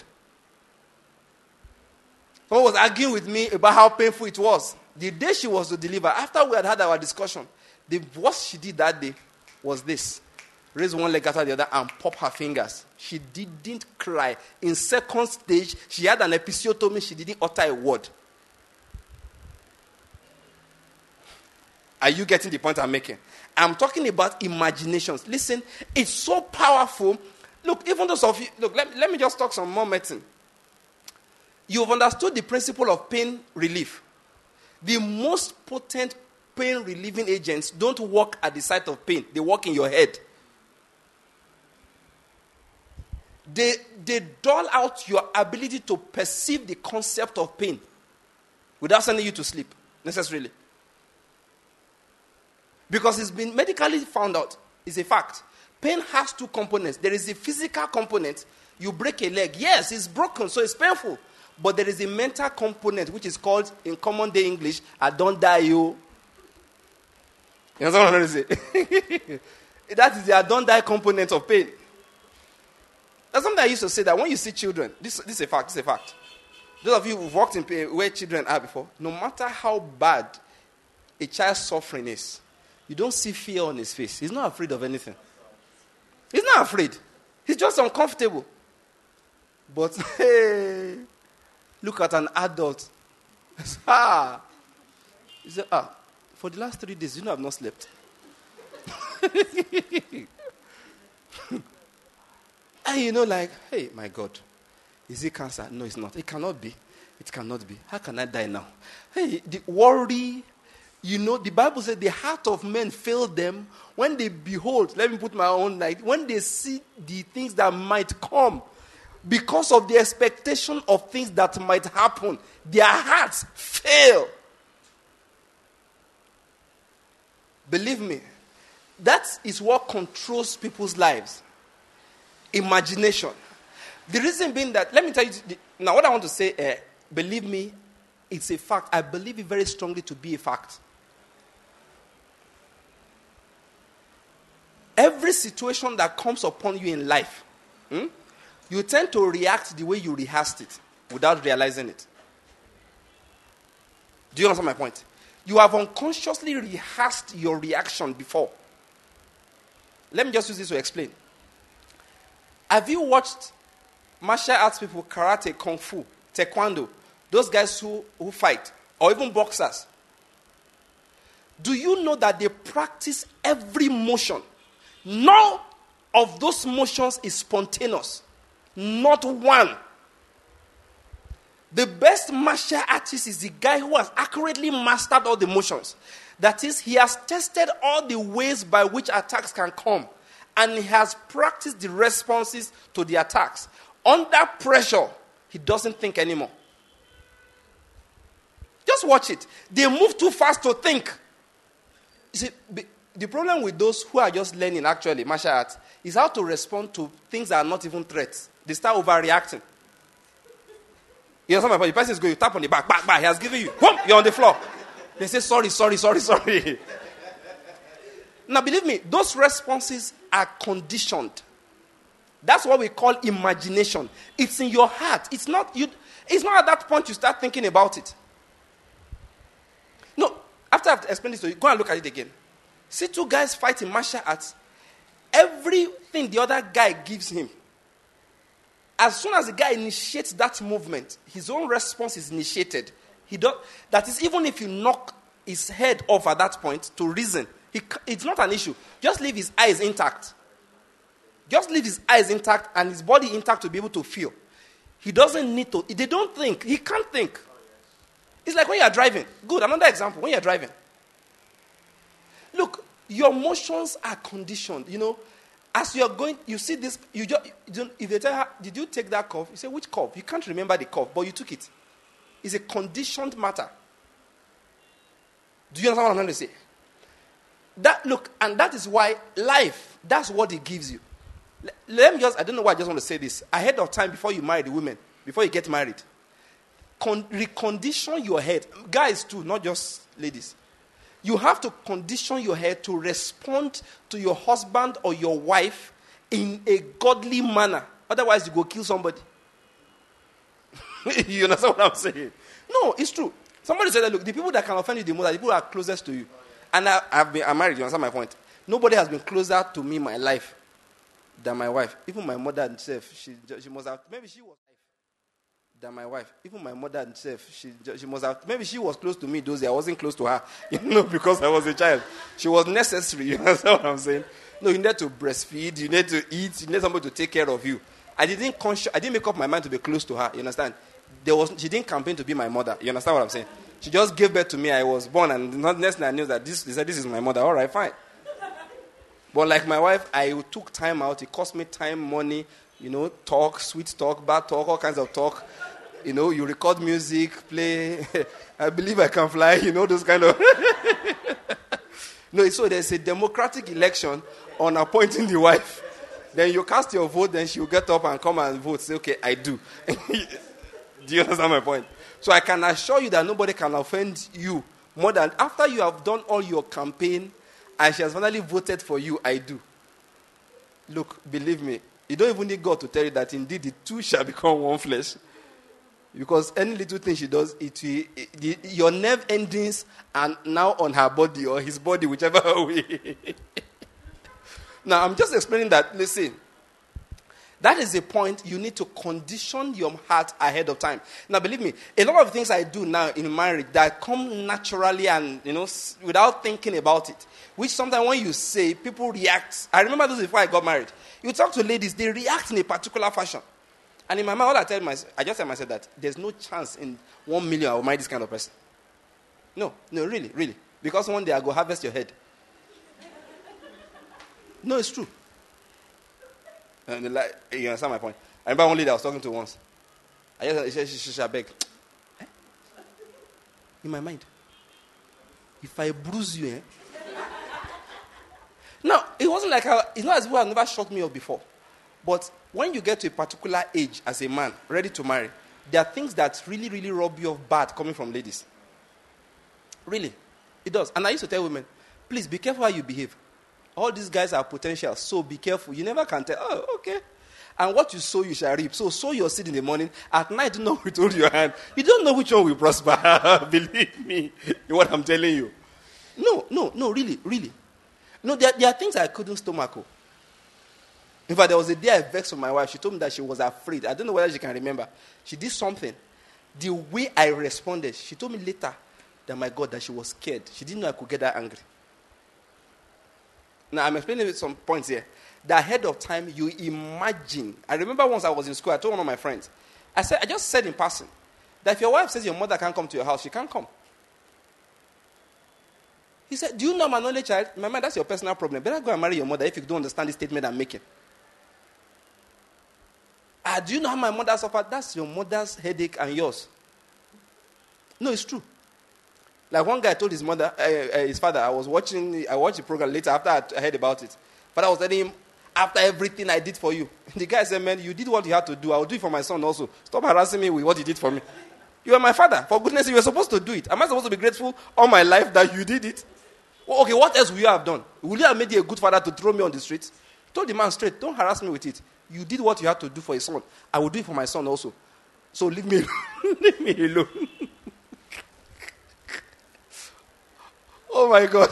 Someone was arguing with me about how painful it was. The day she was to deliver, after we had our discussion, the worst she did that day was this. Raise one leg after the other and pop her fingers. She didn't cry. In second stage, she had an episiotomy. She didn't utter a word. Are you getting the point I'm making? I'm talking about imaginations. Listen, it's so powerful. Look, even those of you, let me just talk some more medicine. You've understood the principle of pain relief. The most potent pain relieving agents don't work at the site of pain. They work in your head. They dull out your ability to perceive the concept of pain without sending you to sleep, necessarily. Because it's been medically found out. It's a fact. Pain has two components. There is a physical component. You break a leg. Yes, it's broken, so it's painful. But there is a mental component, which is called, in common day English, I don't die, you. You know what I'm trying to say? That is the I don't die component of pain. That's something I used to say, that when you see children, this is a fact, Those of you who've walked in pain where children are before, no matter how bad a child's suffering is, you don't see fear on his face. He's not afraid of anything. He's not afraid. He's just uncomfortable. But, hey, look at an adult. He said, for the last 3 days, I've not slept. And like, hey, my God, is it cancer? No, it's not. It cannot be. It cannot be. How can I die now? Hey, the worry, the Bible said the heart of men failed them when they behold, let me put my own light, when they see the things that might come because of the expectation of things that might happen, their hearts fail. Believe me, that is what controls people's lives. Imagination. The reason being that, let me tell you, now what I want to say, believe me, it's a fact. I believe it very strongly to be a fact. Every situation that comes upon you in life, you tend to react the way you rehearsed it without realizing it. Do you understand my point? You have unconsciously rehearsed your reaction before. Let me just use this to explain. Have you watched martial arts people, karate, kung fu, taekwondo, those guys who fight, or even boxers? Do you know that they practice every motion? None of those motions is spontaneous. Not one. The best martial artist is the guy who has accurately mastered all the motions. That is, he has tested all the ways by which attacks can come. And he has practiced the responses to the attacks. Under pressure, he doesn't think anymore. Just watch it. They move too fast to think. You see, the problem with those who are just learning, actually, martial arts, is how to respond to things that are not even threats. They start overreacting. You know, the person is going, you tap on the back, he has given you, whoop, you're on the floor. They say, sorry. Now, believe me, those responses are conditioned. That's what we call imagination. It's in your heart. It's not at that point you start thinking about it. No, after I've explained this to you, go and look at it again. See two guys fighting martial arts. Everything the other guy gives him, as soon as the guy initiates that movement, his own response is initiated. That is, even if you knock his head off at that point to reason, it's not an issue. Just leave his eyes intact. Just leave his eyes intact and his body intact to be able to feel. He doesn't need to. They don't think. He can't think. It's like when you are driving. Good, another example. When you are driving. Look, your emotions are conditioned. As you are going, you see this. If they tell her, did you take that curve? You say, which curve? You can't remember the curve, but you took it. It's a conditioned matter. Do you understand what I'm trying to say? And that is why life, that's what it gives you. I don't know why I just want to say this. Ahead of time, before you marry the women, before you get married, recondition your head. Guys too, not just ladies. You have to condition your head to respond to your husband or your wife in a godly manner. Otherwise, you go kill somebody. You understand what I'm saying? No, it's true. Somebody said that, look, the people that can offend you the most are the people that are closest to you. And I'm married, you understand my point? Nobody has been closer to me in my life than my wife. Even my mother herself, she must have, maybe she was than my wife. Even my mother herself, she must have, maybe she was close to me those days. I wasn't close to her, because I was a child. She was necessary, you understand what I'm saying? No, you need to breastfeed, you need to eat, you need somebody to take care of you. I didn't make up my mind to be close to her, you understand? She didn't campaign to be my mother, you understand what I'm saying? She just gave birth to me, I was born, and the next thing I knew that this is my mother. All right, fine. But like my wife, I took time out. It cost me time, money, talk, sweet talk, bad talk, all kinds of talk. You record music, play. I believe I can fly, those kind of. No, so there's a democratic election on appointing the wife. Then you cast your vote, then she'll get up and come and vote. Say, okay, I do. Do you understand my point? So I can assure you that nobody can offend you more than after you have done all your campaign and she has finally voted for you, I do. Look, believe me, you don't even need God to tell you that indeed the two shall become one flesh. Because any little thing she does, your nerve endings are now on her body or his body, whichever way. Now, I'm just explaining that, listen, That is the point. You need to condition your heart ahead of time. Now, believe me, a lot of things I do now in marriage that come naturally and, without thinking about it, which sometimes when you say, people react. I remember this before I got married. You talk to ladies, they react in a particular fashion. And in my mind, I just tell myself that there's no chance in 1 million I will marry this kind of person. No, really, really. Because one day I go harvest your head. No, it's true. And you understand my point? I remember one lady I was talking to once. I just beg. In my mind, if I bruise you, No, it wasn't like it's not as if it never shocked me up before. But when you get to a particular age as a man, ready to marry, there are things that really, really rub you of bad coming from ladies. Really. It does. And I used to tell women, please be careful how you behave. All these guys are potential, so be careful. You never can tell, oh, okay. And what you sow, you shall reap. So sow your seed in the morning. At night, do not withhold your hand. You don't know which one will prosper. Believe me, what I'm telling you. No, really, really. No, there are things I couldn't stomach. In fact, there was a day I vexed with my wife. She told me that she was afraid. I don't know whether she can remember. She did something. The way I responded, she told me later that, my God, that she was scared. She didn't know I could get that angry. Now, I'm explaining some points here. That ahead of time, you imagine. I remember once I was in school, I told one of my friends, I just said in passing, that if your wife says your mother can't come to your house, she can't come. He said, do you know I'm an only child? My man, that's your personal problem. Better go and marry your mother if you don't understand the statement I'm making. Do you know how my mother suffered? That's your mother's headache and yours. No, it's true. Like one guy told his father, I watched the program later after I heard about it. Father was telling him, after everything I did for you. The guy said, man, you did what you had to do. I will do it for my son also. Stop harassing me with what you did for me. You are my father. For goodness sake, you were supposed to do it. Am I supposed to be grateful all my life that you did it? Well, okay, what else would you have done? Would you have made you a good father to throw me on the street? Told the man straight, don't harass me with it. You did what you had to do for your son. I will do it for my son also. So leave me alone. Leave me alone. Oh my God.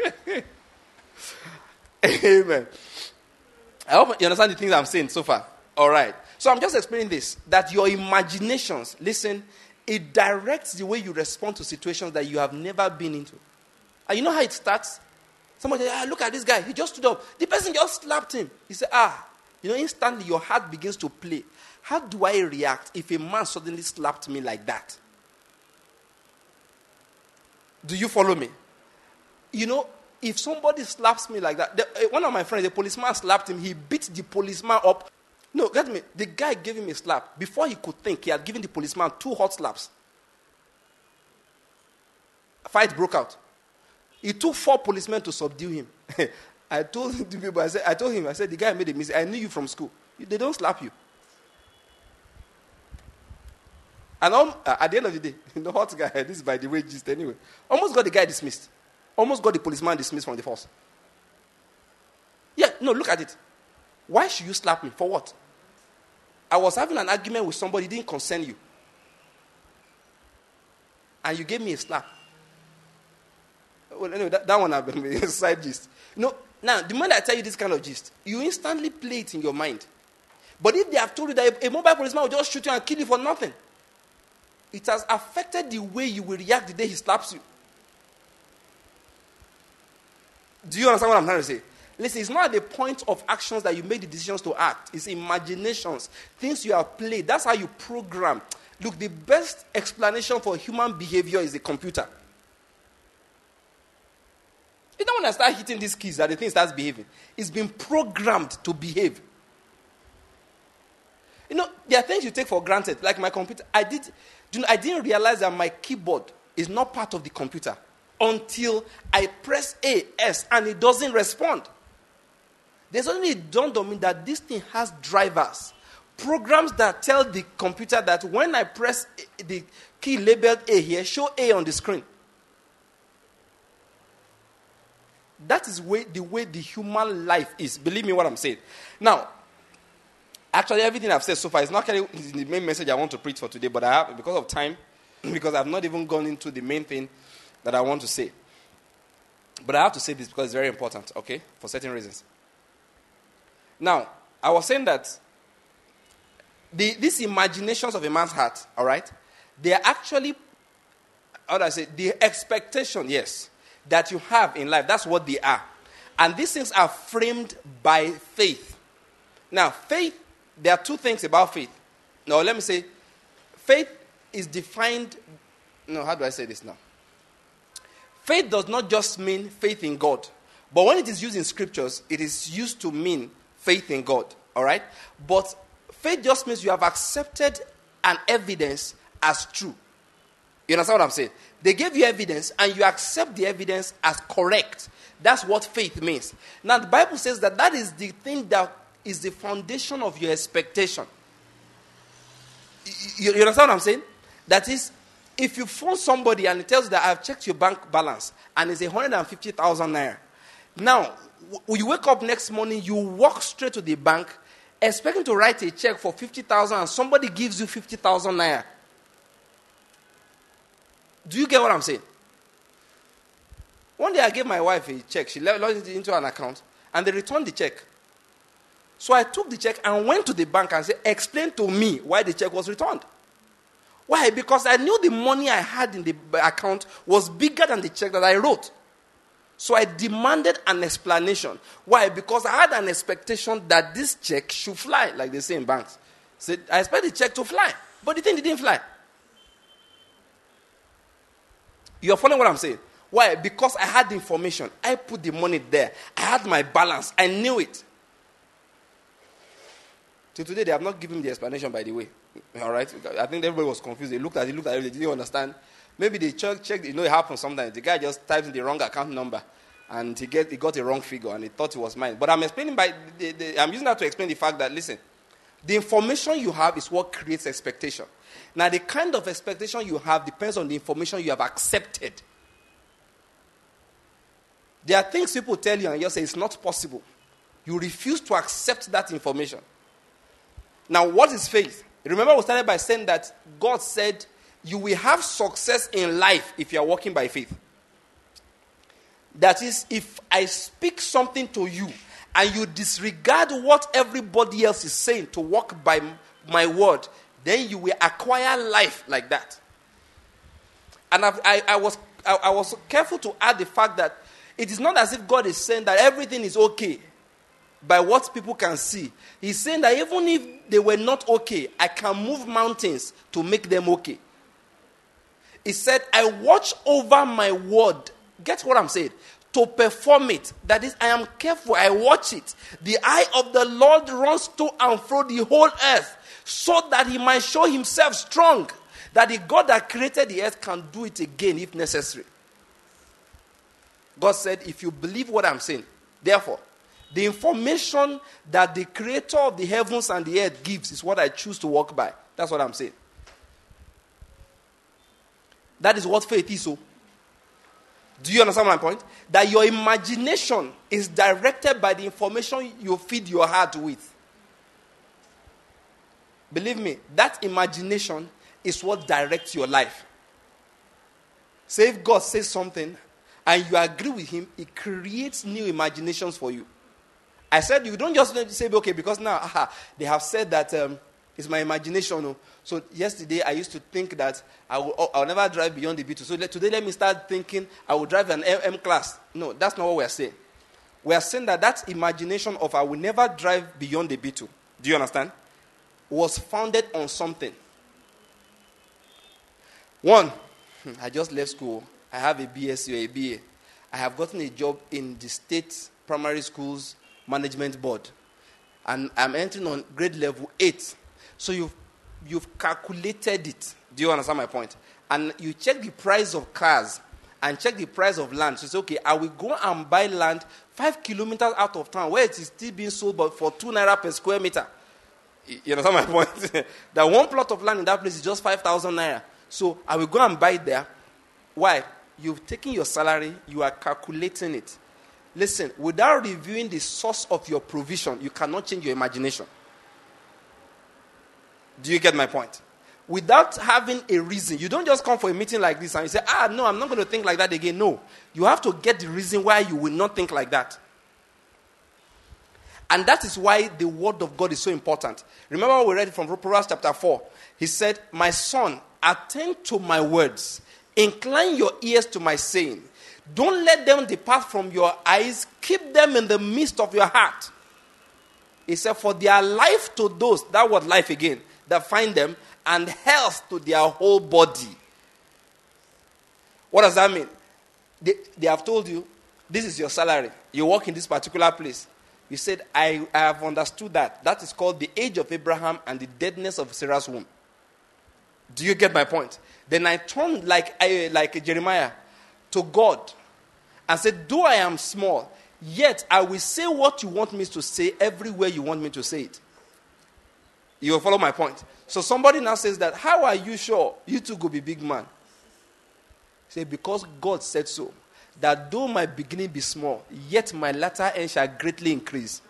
Amen. I hope you understand the things I'm saying so far. All right. So I'm just explaining this, that your imaginations, listen, it directs the way you respond to situations that you have never been into. And you know how it starts? Somebody says, look at this guy. He just stood up. The person just slapped him. He said, instantly your heart begins to play. How do I react if a man suddenly slapped me like that? Do you follow me? If somebody slaps me like that, one of my friends, the policeman slapped him. He beat the policeman up. No, get me. The guy gave him a slap. Before he could think, he had given the policeman 2 hot slaps. A fight broke out. It took 4 policemen to subdue him. I told the people, I said, the guy made a mistake. I knew you from school. They don't slap you. And at the end of the day, the hot guy, this is by the way gist anyway, almost got the guy dismissed. Almost got the policeman dismissed from the force. Yeah, no, look at it. Why should you slap me? For what? I was having an argument with somebody, it didn't concern you. And you gave me a slap. Well, anyway, that one I've been a side gist. Now, the moment I tell you this kind of gist, you instantly play it in your mind. But if they have told you that a mobile policeman will just shoot you and kill you for nothing, it has affected the way you will react the day he slaps you. Do you understand what I'm trying to say? Listen, it's not at the point of actions that you make the decisions to act. It's imaginations, things you have played. That's how you program. Look, the best explanation for human behavior is the computer. You don't want to start hitting these keys that the thing starts behaving. It's been programmed to behave. There are things you take for granted, like my computer. I didn't realize that my keyboard is not part of the computer until I press A, S, and it doesn't respond. There's only dawned on me that this thing has drivers, programs that tell the computer that when I press the key labeled A here, show A on the screen. That is the way the human life is. Believe me what I'm saying. Now, actually everything I've said so far is not the main message I want to preach for today, but because of time, because I've not even gone into the main thing that I want to say. But I have to say this because it's very important, okay, for certain reasons. Now, I was saying that these imaginations of a man's heart, all right, they are actually, how do I say, the expectation, yes, that you have in life. That's what they are. And these things are framed by faith. Now, faith, there are two things about faith. Now, let me say, faith is defined, no, how do I say this now? Faith does not just mean faith in God. But when it is used in scriptures, it is used to mean faith in God, all right? But faith just means you have accepted an evidence as true. You understand what I'm saying? They gave you evidence and you accept the evidence as correct. That's what faith means. Now, the Bible says that is the thing that is the foundation of your expectation. You understand what I'm saying? That is, if you phone somebody and it tells you that I've checked your bank balance and it's 150,000 naira. Now, you wake up next morning, you walk straight to the bank expecting to write a check for 50,000 and somebody gives you 50,000 naira. Do you get what I'm saying? One day I gave my wife a check. She logged it into an account and they returned the check. So I took the check and went to the bank and said, explain to me why the check was returned. Why? Because I knew the money I had in the account was bigger than the check that I wrote. So I demanded an explanation. Why? Because I had an expectation that this check should fly, like they say in banks. So I expect the check to fly, but the thing didn't fly. You're following what I'm saying? Why? Because I had the information. I put the money there. I had my balance. I knew it. Till today, they have not given me the explanation, by the way. All right? I think everybody was confused. They looked at it, they didn't understand. Maybe they checked, it happens sometimes. The guy just types in the wrong account number, and he got a wrong figure, and he thought it was mine. But I'm explaining I'm using that to explain the fact that, listen, the information you have is what creates expectation. Now, the kind of expectation you have depends on the information you have accepted. There are things people tell you and you say it's not possible. You refuse to accept that information. Now, what is faith? Remember, we started by saying that God said you will have success in life if you are walking by faith. That is, if I speak something to you and you disregard what everybody else is saying to walk by my word, then you will acquire life like that. And I was careful to add the fact that it is not as if God is saying that everything is okay by what people can see. He's saying that even if they were not okay, I can move mountains to make them okay. He said, I watch over my word. Get what I'm saying? To perform it. That is, I am careful. I watch it. The eye of the Lord runs to and fro the whole earth, so that he might show himself strong. That the God that created the earth can do it again if necessary. God said, if you believe what I'm saying, therefore, the information that the creator of the heavens and the earth gives is what I choose to walk by. That's what I'm saying. That is what faith is. So, do you understand my point? That your imagination is directed by the information you feed your heart with. Believe me, that imagination is what directs your life. Say if God says something and you agree with him, it creates new imaginations for you. I said you don't just say, okay, because now they have said that it's my imagination. So yesterday I used to think that I'll never drive beyond the B2. So today let me start thinking I will drive an M class. No, that's not what we are saying. We are saying that imagination of I will never drive beyond the B2. Do you understand? Was founded on something. One, I just left school. I have a BSc or a BA. I have gotten a job in the state primary schools management board. And I'm entering on grade level 8. So you've calculated it. Do you understand my point? And you check the price of cars and check the price of land. So you say, okay, I will go and buy land 5 kilometers out of town where it is still being sold but for 2 naira per square meter. You understand my point? That one plot of land in that place is just 5,000 naira. So I will go and buy it there. Why? You've taken your salary, you are calculating it. Listen, without reviewing the source of your provision, you cannot change your imagination. Do you get my point? Without having a reason, you don't just come for a meeting like this and you say, no, I'm not going to think like that again. No, you have to get the reason why you will not think like that. And that is why the word of God is so important. Remember we read it from Proverbs chapter 4. He said, my son, attend to my words. Incline your ears to my saying. Don't let them depart from your eyes. Keep them in the midst of your heart. He said, for they are life to those, that word life again, that find them, and health to their whole body. What does that mean? They have told you, this is your salary. You work in this particular place. You said, I have understood that. That is called the age of Abraham and the deadness of Sarah's womb. Do you get my point? Then I turned like Jeremiah to God and said, though I am small, yet I will say what you want me to say everywhere you want me to say it. You will follow my point. So somebody now says that, how are you sure you two will be big man? Say, because God said so. That though my beginning be small, yet my latter end shall greatly increase.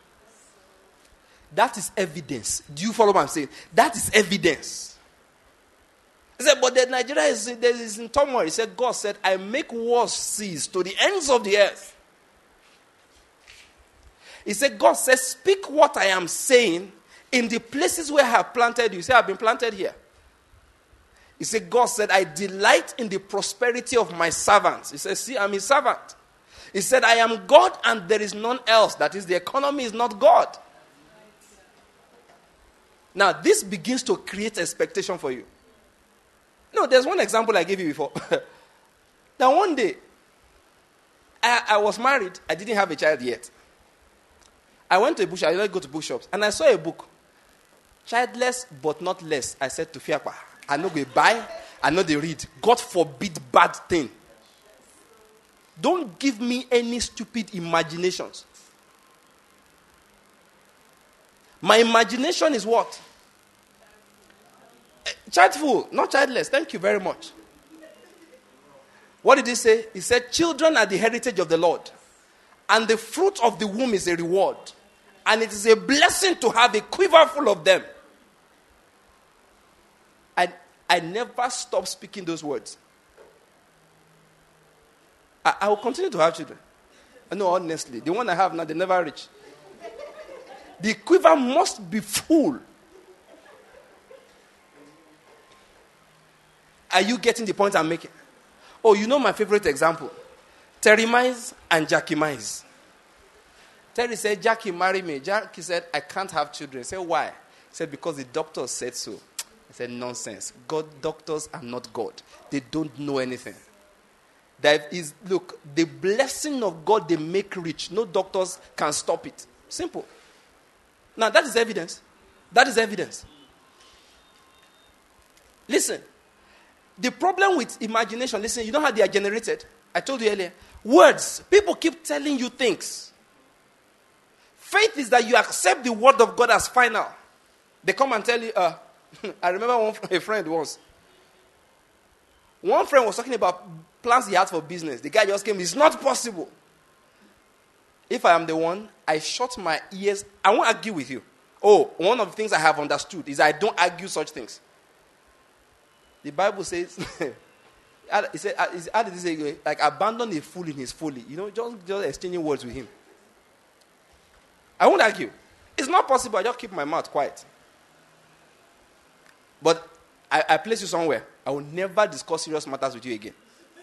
That is evidence. Do you follow what I'm saying? That is evidence. He said, but Nigeria is in turmoil. He said, God said, I make wars cease to the ends of the earth. He said, God says, speak what I am saying in the places where I have planted you. He said, I've been planted here. He said, God said, I delight in the prosperity of my servants. He said, see, I'm his servant. He said, I am God and there is none else. That is, the economy is not God. Now, this begins to create expectation for you. No, there's one example I gave you before. Now, one day, I was married. I didn't have a child yet. I went to a bookshop. I didn't go to bookshops. And I saw a book. Childless but not less. I said to Fiakwa, I know they buy, I know they read. God forbid bad thing. Don't give me any stupid imaginations. My imagination is what? Childful, not childless. Thank you very much. What did he say? He said, children are the heritage of the Lord. And the fruit of the womb is a reward. And it is a blessing to have a quiver full of them. I never stop speaking those words. I will continue to have children. No, honestly, the one I have now, they never reach. The quiver must be full. Are you getting the point I'm making? Oh, you know my favorite example? Terry Mize and Jackie Mize. Terry said, Jackie, marry me. Jackie said, I can't have children. I said, why? He said, because the doctor said so. I said, nonsense. Doctors are not God. They don't know anything. That is, look, the blessing of God they make rich. No doctors can stop it. Simple. Now, that is evidence. That is evidence. Listen. The problem with imagination, listen, you know how they are generated? I told you earlier. Words. People keep telling you things. Faith is that you accept the word of God as final. They come and tell you, I remember a friend once. One friend was talking about plans he had for business. The guy just came, it's not possible. If I am the one, I shut my ears. I won't argue with you. Oh, one of the things I have understood is I don't argue such things. The Bible says, how did it say, like abandon a fool in his folly. You know, just exchanging words with him. I won't argue. It's not possible. I just keep my mouth quiet. But I place you somewhere. I will never discuss serious matters with you again.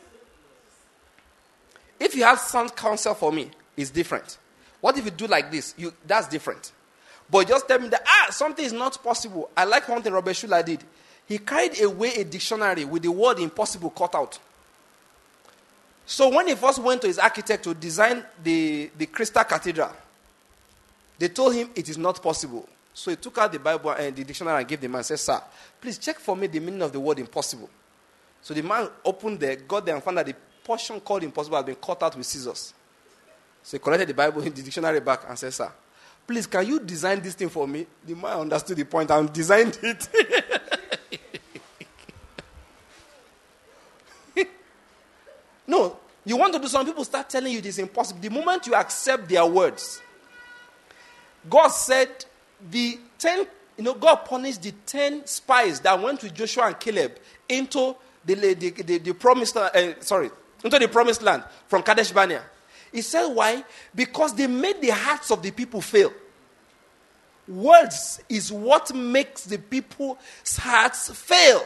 If you have sound counsel for me, it's different. What if you do like this? That's different. But just tell me that, something is not possible. I like one thing Robert Schuller did. He carried away a dictionary with the word impossible cut out. So when he first went to his architect to design the Crystal Cathedral, they told him it is not possible. So he took out the Bible and the dictionary and gave the man and said, sir, please check for me the meaning of the word impossible. So the man opened there, got there and found that the portion called impossible had been cut out with scissors. So he collected the Bible in the dictionary back and said, sir, please, can you design this thing for me? The man understood the point and designed it. No, you want to do something, people start telling you it is impossible. The moment you accept their words, God said God punished the 10 spies that went with Joshua and Caleb into the promised land from Kadesh Barnea. He said, why? Because they made the hearts of the people fail. Words is what makes the people's hearts fail.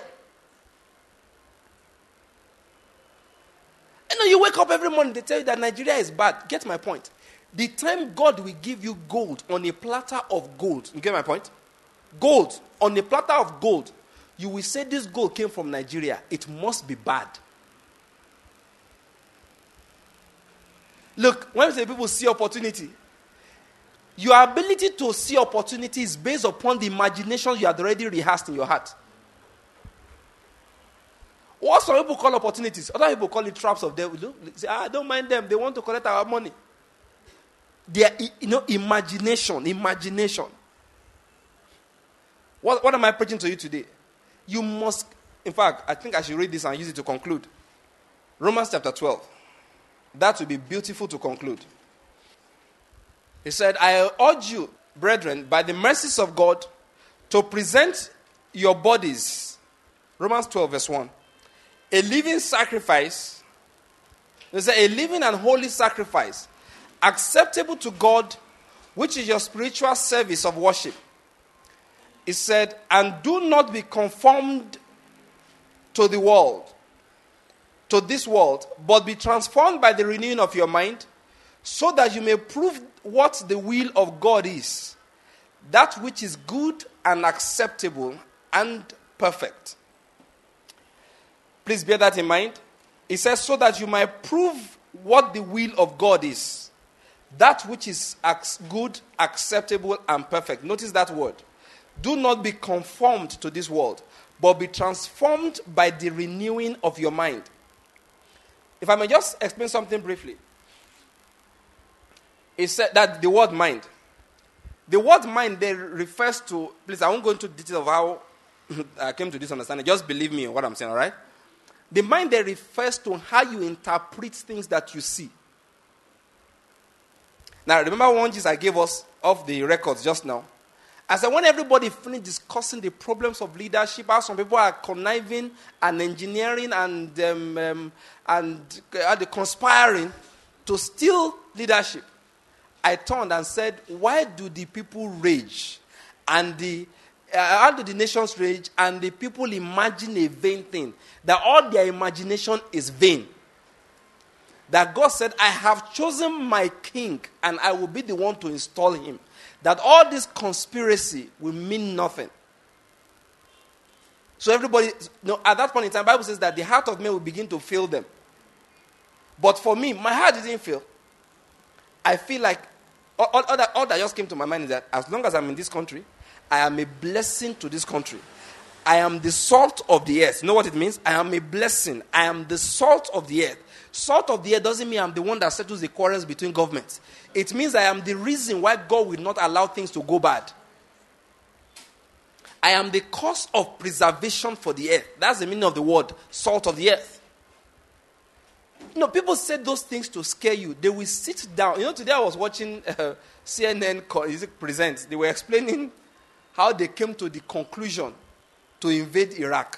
You wake up every morning, they tell you that Nigeria is bad. Get my point. The time God will give you gold on a platter of gold, you get my point? Gold on a platter of gold, you will say this gold came from Nigeria. It must be bad. Look, when we say people see opportunity, your ability to see opportunity is based upon the imagination you had already rehearsed in your heart. What some people call opportunities, other people call it traps of devil. They say, don't mind them. They want to collect our money. Their, imagination. What am I preaching to you today? You must, in fact, I think I should read this and use it to conclude. Romans chapter 12. That would be beautiful to conclude. He said, I urge you, brethren, by the mercies of God, to present your bodies. Romans 12 verse 1. A living sacrifice, there's a living and holy sacrifice, acceptable to God, which is your spiritual service of worship. He said, and do not be conformed to the world, to this world, but be transformed by the renewing of your mind, so that you may prove what the will of God is, that which is good and acceptable and perfect. Please bear that in mind. It says, so that you might prove what the will of God is. That which is good, acceptable, and perfect. Notice that word. Do not be conformed to this world, but be transformed by the renewing of your mind. If I may just explain something briefly. It said that the word mind. The word mind there refers to, please, I won't go into detail of how I came to this understanding. Just believe me in what I'm saying, all right? The mind there refers to how you interpret things that you see. Now, remember one gist I gave us of the records just now? I said, when everybody finished discussing the problems of leadership, how some people are conniving and engineering and conspiring to steal leadership, I turned and said, why do the people rage? And how do the nations rage? And the people imagine a vain thing. That all their imagination is vain. That God said, I have chosen my king and I will be the one to install him. That all this conspiracy will mean nothing. So everybody, at that point in time, the Bible says that the heart of men will begin to fail them. But for me, my heart didn't fail. I feel like all that just came to my mind is that as long as I'm in this country, I am a blessing to this country. I am the salt of the earth. You know what it means? I am a blessing. I am the salt of the earth. Salt of the earth doesn't mean I'm the one that settles the quarrels between governments. It means I am the reason why God will not allow things to go bad. I am the cause of preservation for the earth. That's the meaning of the word, salt of the earth. People say those things to scare you. They will sit down. Today I was watching CNN present. They were explaining how they came to the conclusion to invade Iraq.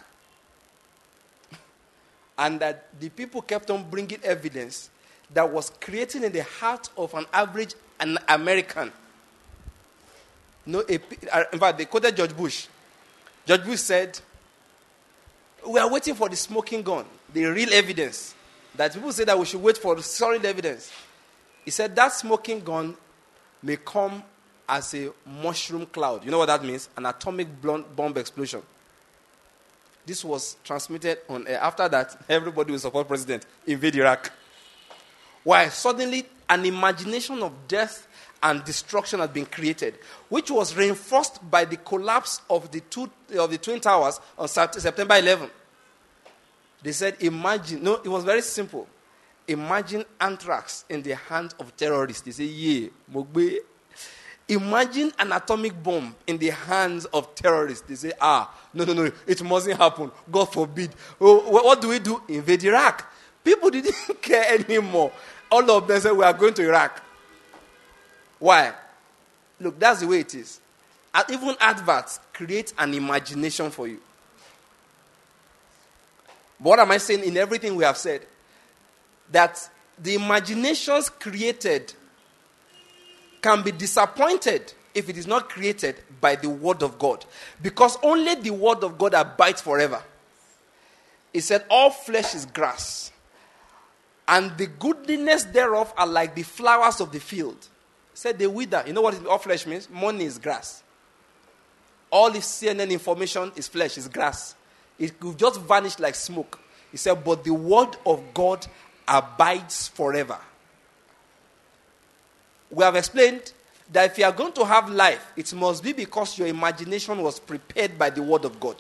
And that the people kept on bringing evidence that was creating in the heart of an average American. In fact, they quoted George Bush. George Bush said, we are waiting for the smoking gun, the real evidence. That people say that we should wait for the solid evidence. He said that smoking gun may come as a mushroom cloud. You know what that means? An atomic bomb explosion. This was transmitted on air. After that, everybody will support president, invade Iraq. Why? Suddenly, an imagination of death and destruction had been created, which was reinforced by the collapse of the Twin Towers on September 11. They said, imagine, it was very simple. Imagine anthrax in the hands of terrorists. They say, yeah, Mogbe. Imagine an atomic bomb in the hands of terrorists. They say, no, it mustn't happen. God forbid. What do we do? Invade Iraq. People didn't care anymore. All of them said, we are going to Iraq. Why? Look, that's the way it is. Even adverts create an imagination for you. But what am I saying in everything we have said? That the imaginations created can be disappointed if it is not created by the word of God. Because only the word of God abides forever. He said, all flesh is grass, and the goodliness thereof are like the flowers of the field. He said they wither. You know what all flesh means? Money is grass. All this CNN information is flesh, is grass. It will just vanish like smoke. He said, but the word of God abides forever. We have explained that if you are going to have life, it must be because your imagination was prepared by the word of God.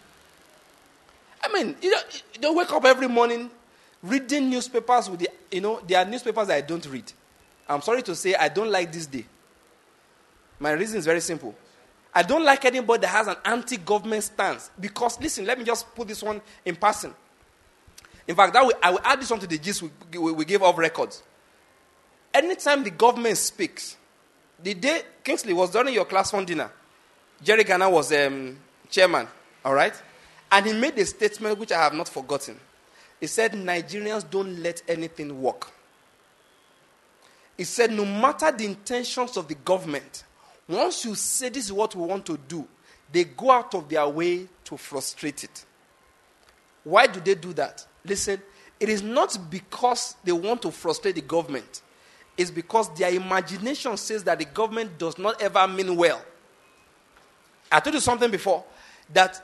I mean, you don't wake up every morning reading newspapers with there are newspapers that I don't read. I'm sorry to say I don't like this day. My reason is very simple. I don't like anybody that has an anti-government stance. Because, listen, let me just put this one in passing. In fact, I will add this one to the gist we gave off records. Anytime the government speaks, the day Kingsley was during your class fund dinner, Jerry Garner was chairman, all right? And he made a statement which I have not forgotten. He said, Nigerians don't let anything work. He said, no matter the intentions of the government, once you say this is what we want to do, they go out of their way to frustrate it. Why do they do that? Listen, it is not because they want to frustrate the government. It's because their imagination says that the government does not ever mean well. I told you something before that,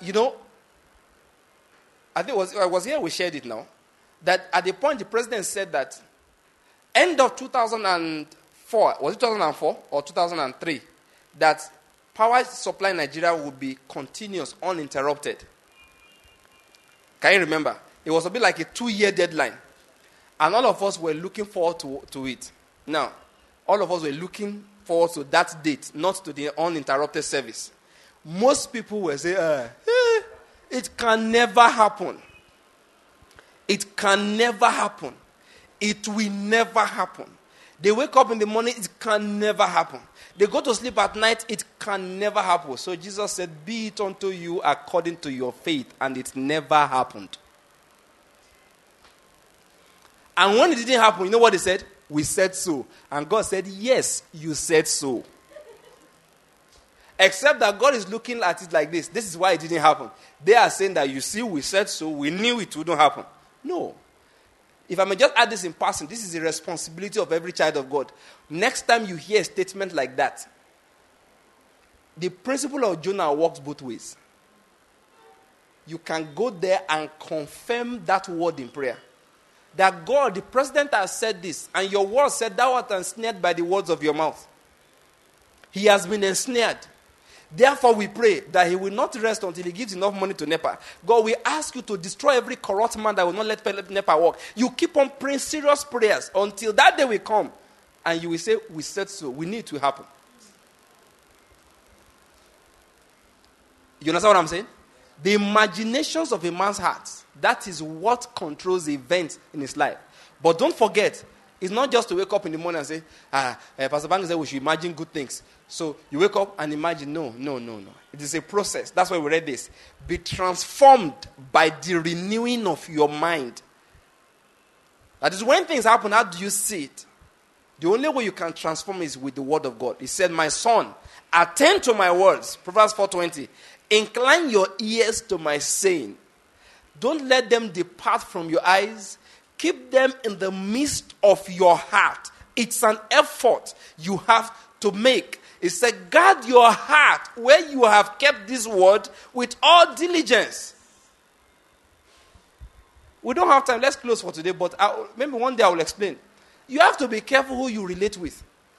I think I was here, we shared it now, that at the point the president said that end of 2004, was it 2004 or 2003, that power supply in Nigeria would be continuous, uninterrupted. Can you remember? It was a bit like a 2-year deadline. And all of us were looking forward to it. Now, all of us were looking forward to that date, not to the uninterrupted service. Most people were saying, it can never happen. It can never happen. It will never happen. They wake up in the morning, it can never happen. They go to sleep at night, it can never happen. So Jesus said, be it unto you according to your faith, and it never happened. And when it didn't happen, you know what he said? We said so. And God said, yes, you said so. Except that God is looking at it like this. This is why it didn't happen. They are saying that, you see, we said so, we knew it wouldn't happen. No. If I may just add this in passing, this is the responsibility of every child of God. Next time you hear a statement like that, the principle of Jonah works both ways. You can go there and confirm that word in prayer. That God, the president has said this, and your word said thou art ensnared by the words of your mouth. He has been ensnared. Therefore we pray that he will not rest until he gives enough money to NEPA. God, we ask you to destroy every corrupt man that will not let NEPA work. You keep on praying serious prayers until that day will come. And you will say, we said so. We need it to happen. You understand what I'm saying? The imaginations of a man's heart, that is what controls the events in his life. But don't forget, it's not just to wake up in the morning and say, Pastor Bang said we should imagine good things. So you wake up and imagine, no. It is a process. That's why we read this. Be transformed by the renewing of your mind. That is when things happen, how do you see it? The only way you can transform is with the word of God. He said, my son, attend to my words. Proverbs 4:20. Incline your ears to my saying. Don't let them depart from your eyes. Keep them in the midst of your heart. It's an effort you have to make. It said, guard your heart where you have kept this word with all diligence. We don't have time. Let's close for today, but maybe one day I will explain. You have to be careful who you relate with.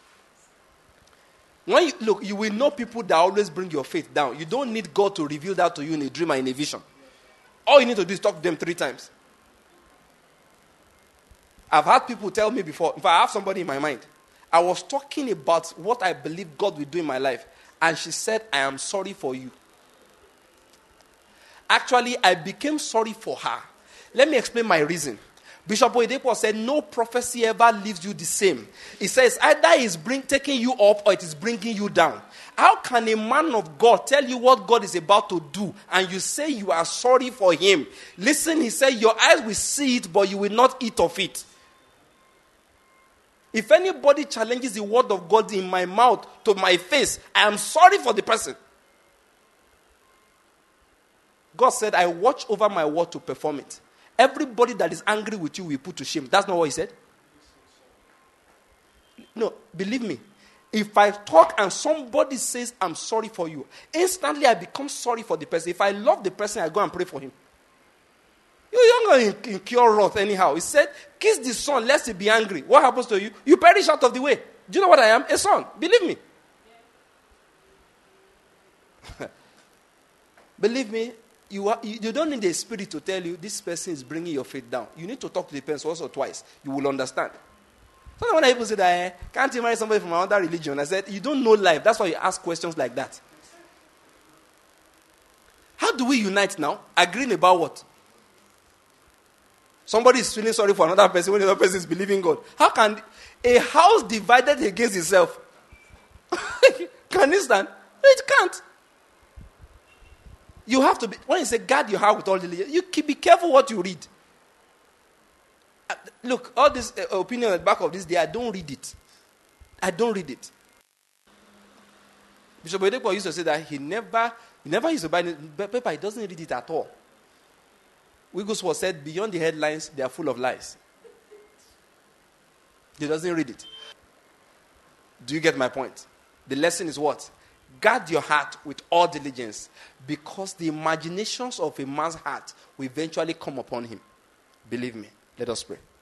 When you will know people that always bring your faith down. You don't need God to reveal that to you in a dream or in a vision. All you need to do is talk to them 3 times. I've had people tell me before, if I have somebody in my mind, I was talking about what I believe God will do in my life, and she said, I am sorry for you. Actually, I became sorry for her. Let me explain my reason. Bishop Oyedepo said, no prophecy ever leaves you the same. He says, either it's taking you up or it is bringing you down. How can a man of God tell you what God is about to do and you say you are sorry for him? Listen, he said, your eyes will see it, but you will not eat of it. If anybody challenges the word of God in my mouth to my face, I am sorry for the person. God said, I watch over my word to perform it. Everybody that is angry with you will put to shame. That's not what he said. No, believe me. If I talk and somebody says, I'm sorry for you, instantly I become sorry for the person. If I love the person, I go and pray for him. You're not going to incur wrath anyhow. He said, kiss the son, lest he be angry. What happens to you? You perish out of the way. Do you know what I am? A son. Believe me. Believe me, you don't need a spirit to tell you this person is bringing your faith down. You need to talk to the person once or twice. You will understand. So when people say that, can't you marry somebody from another religion? I said, you don't know life. That's why you ask questions like that. How do we unite now? Agreeing about what? Somebody is feeling sorry for another person when the other person is believing God. How can a house divided against itself? Can it stand? It can't. You have to be, when you say guard your heart with all diligence, you be careful what you read. Look, all this opinion at the back of this day, I don't read it. I don't read it. Bishop Oyedepo used to say that he never used to buy paper, he doesn't read it at all. Wigglesworth said, beyond the headlines, they are full of lies. He doesn't read it. Do you get my point? The lesson is what? Guard your heart with all diligence, because the imaginations of a man's heart will eventually come upon him. Believe me. Let us pray.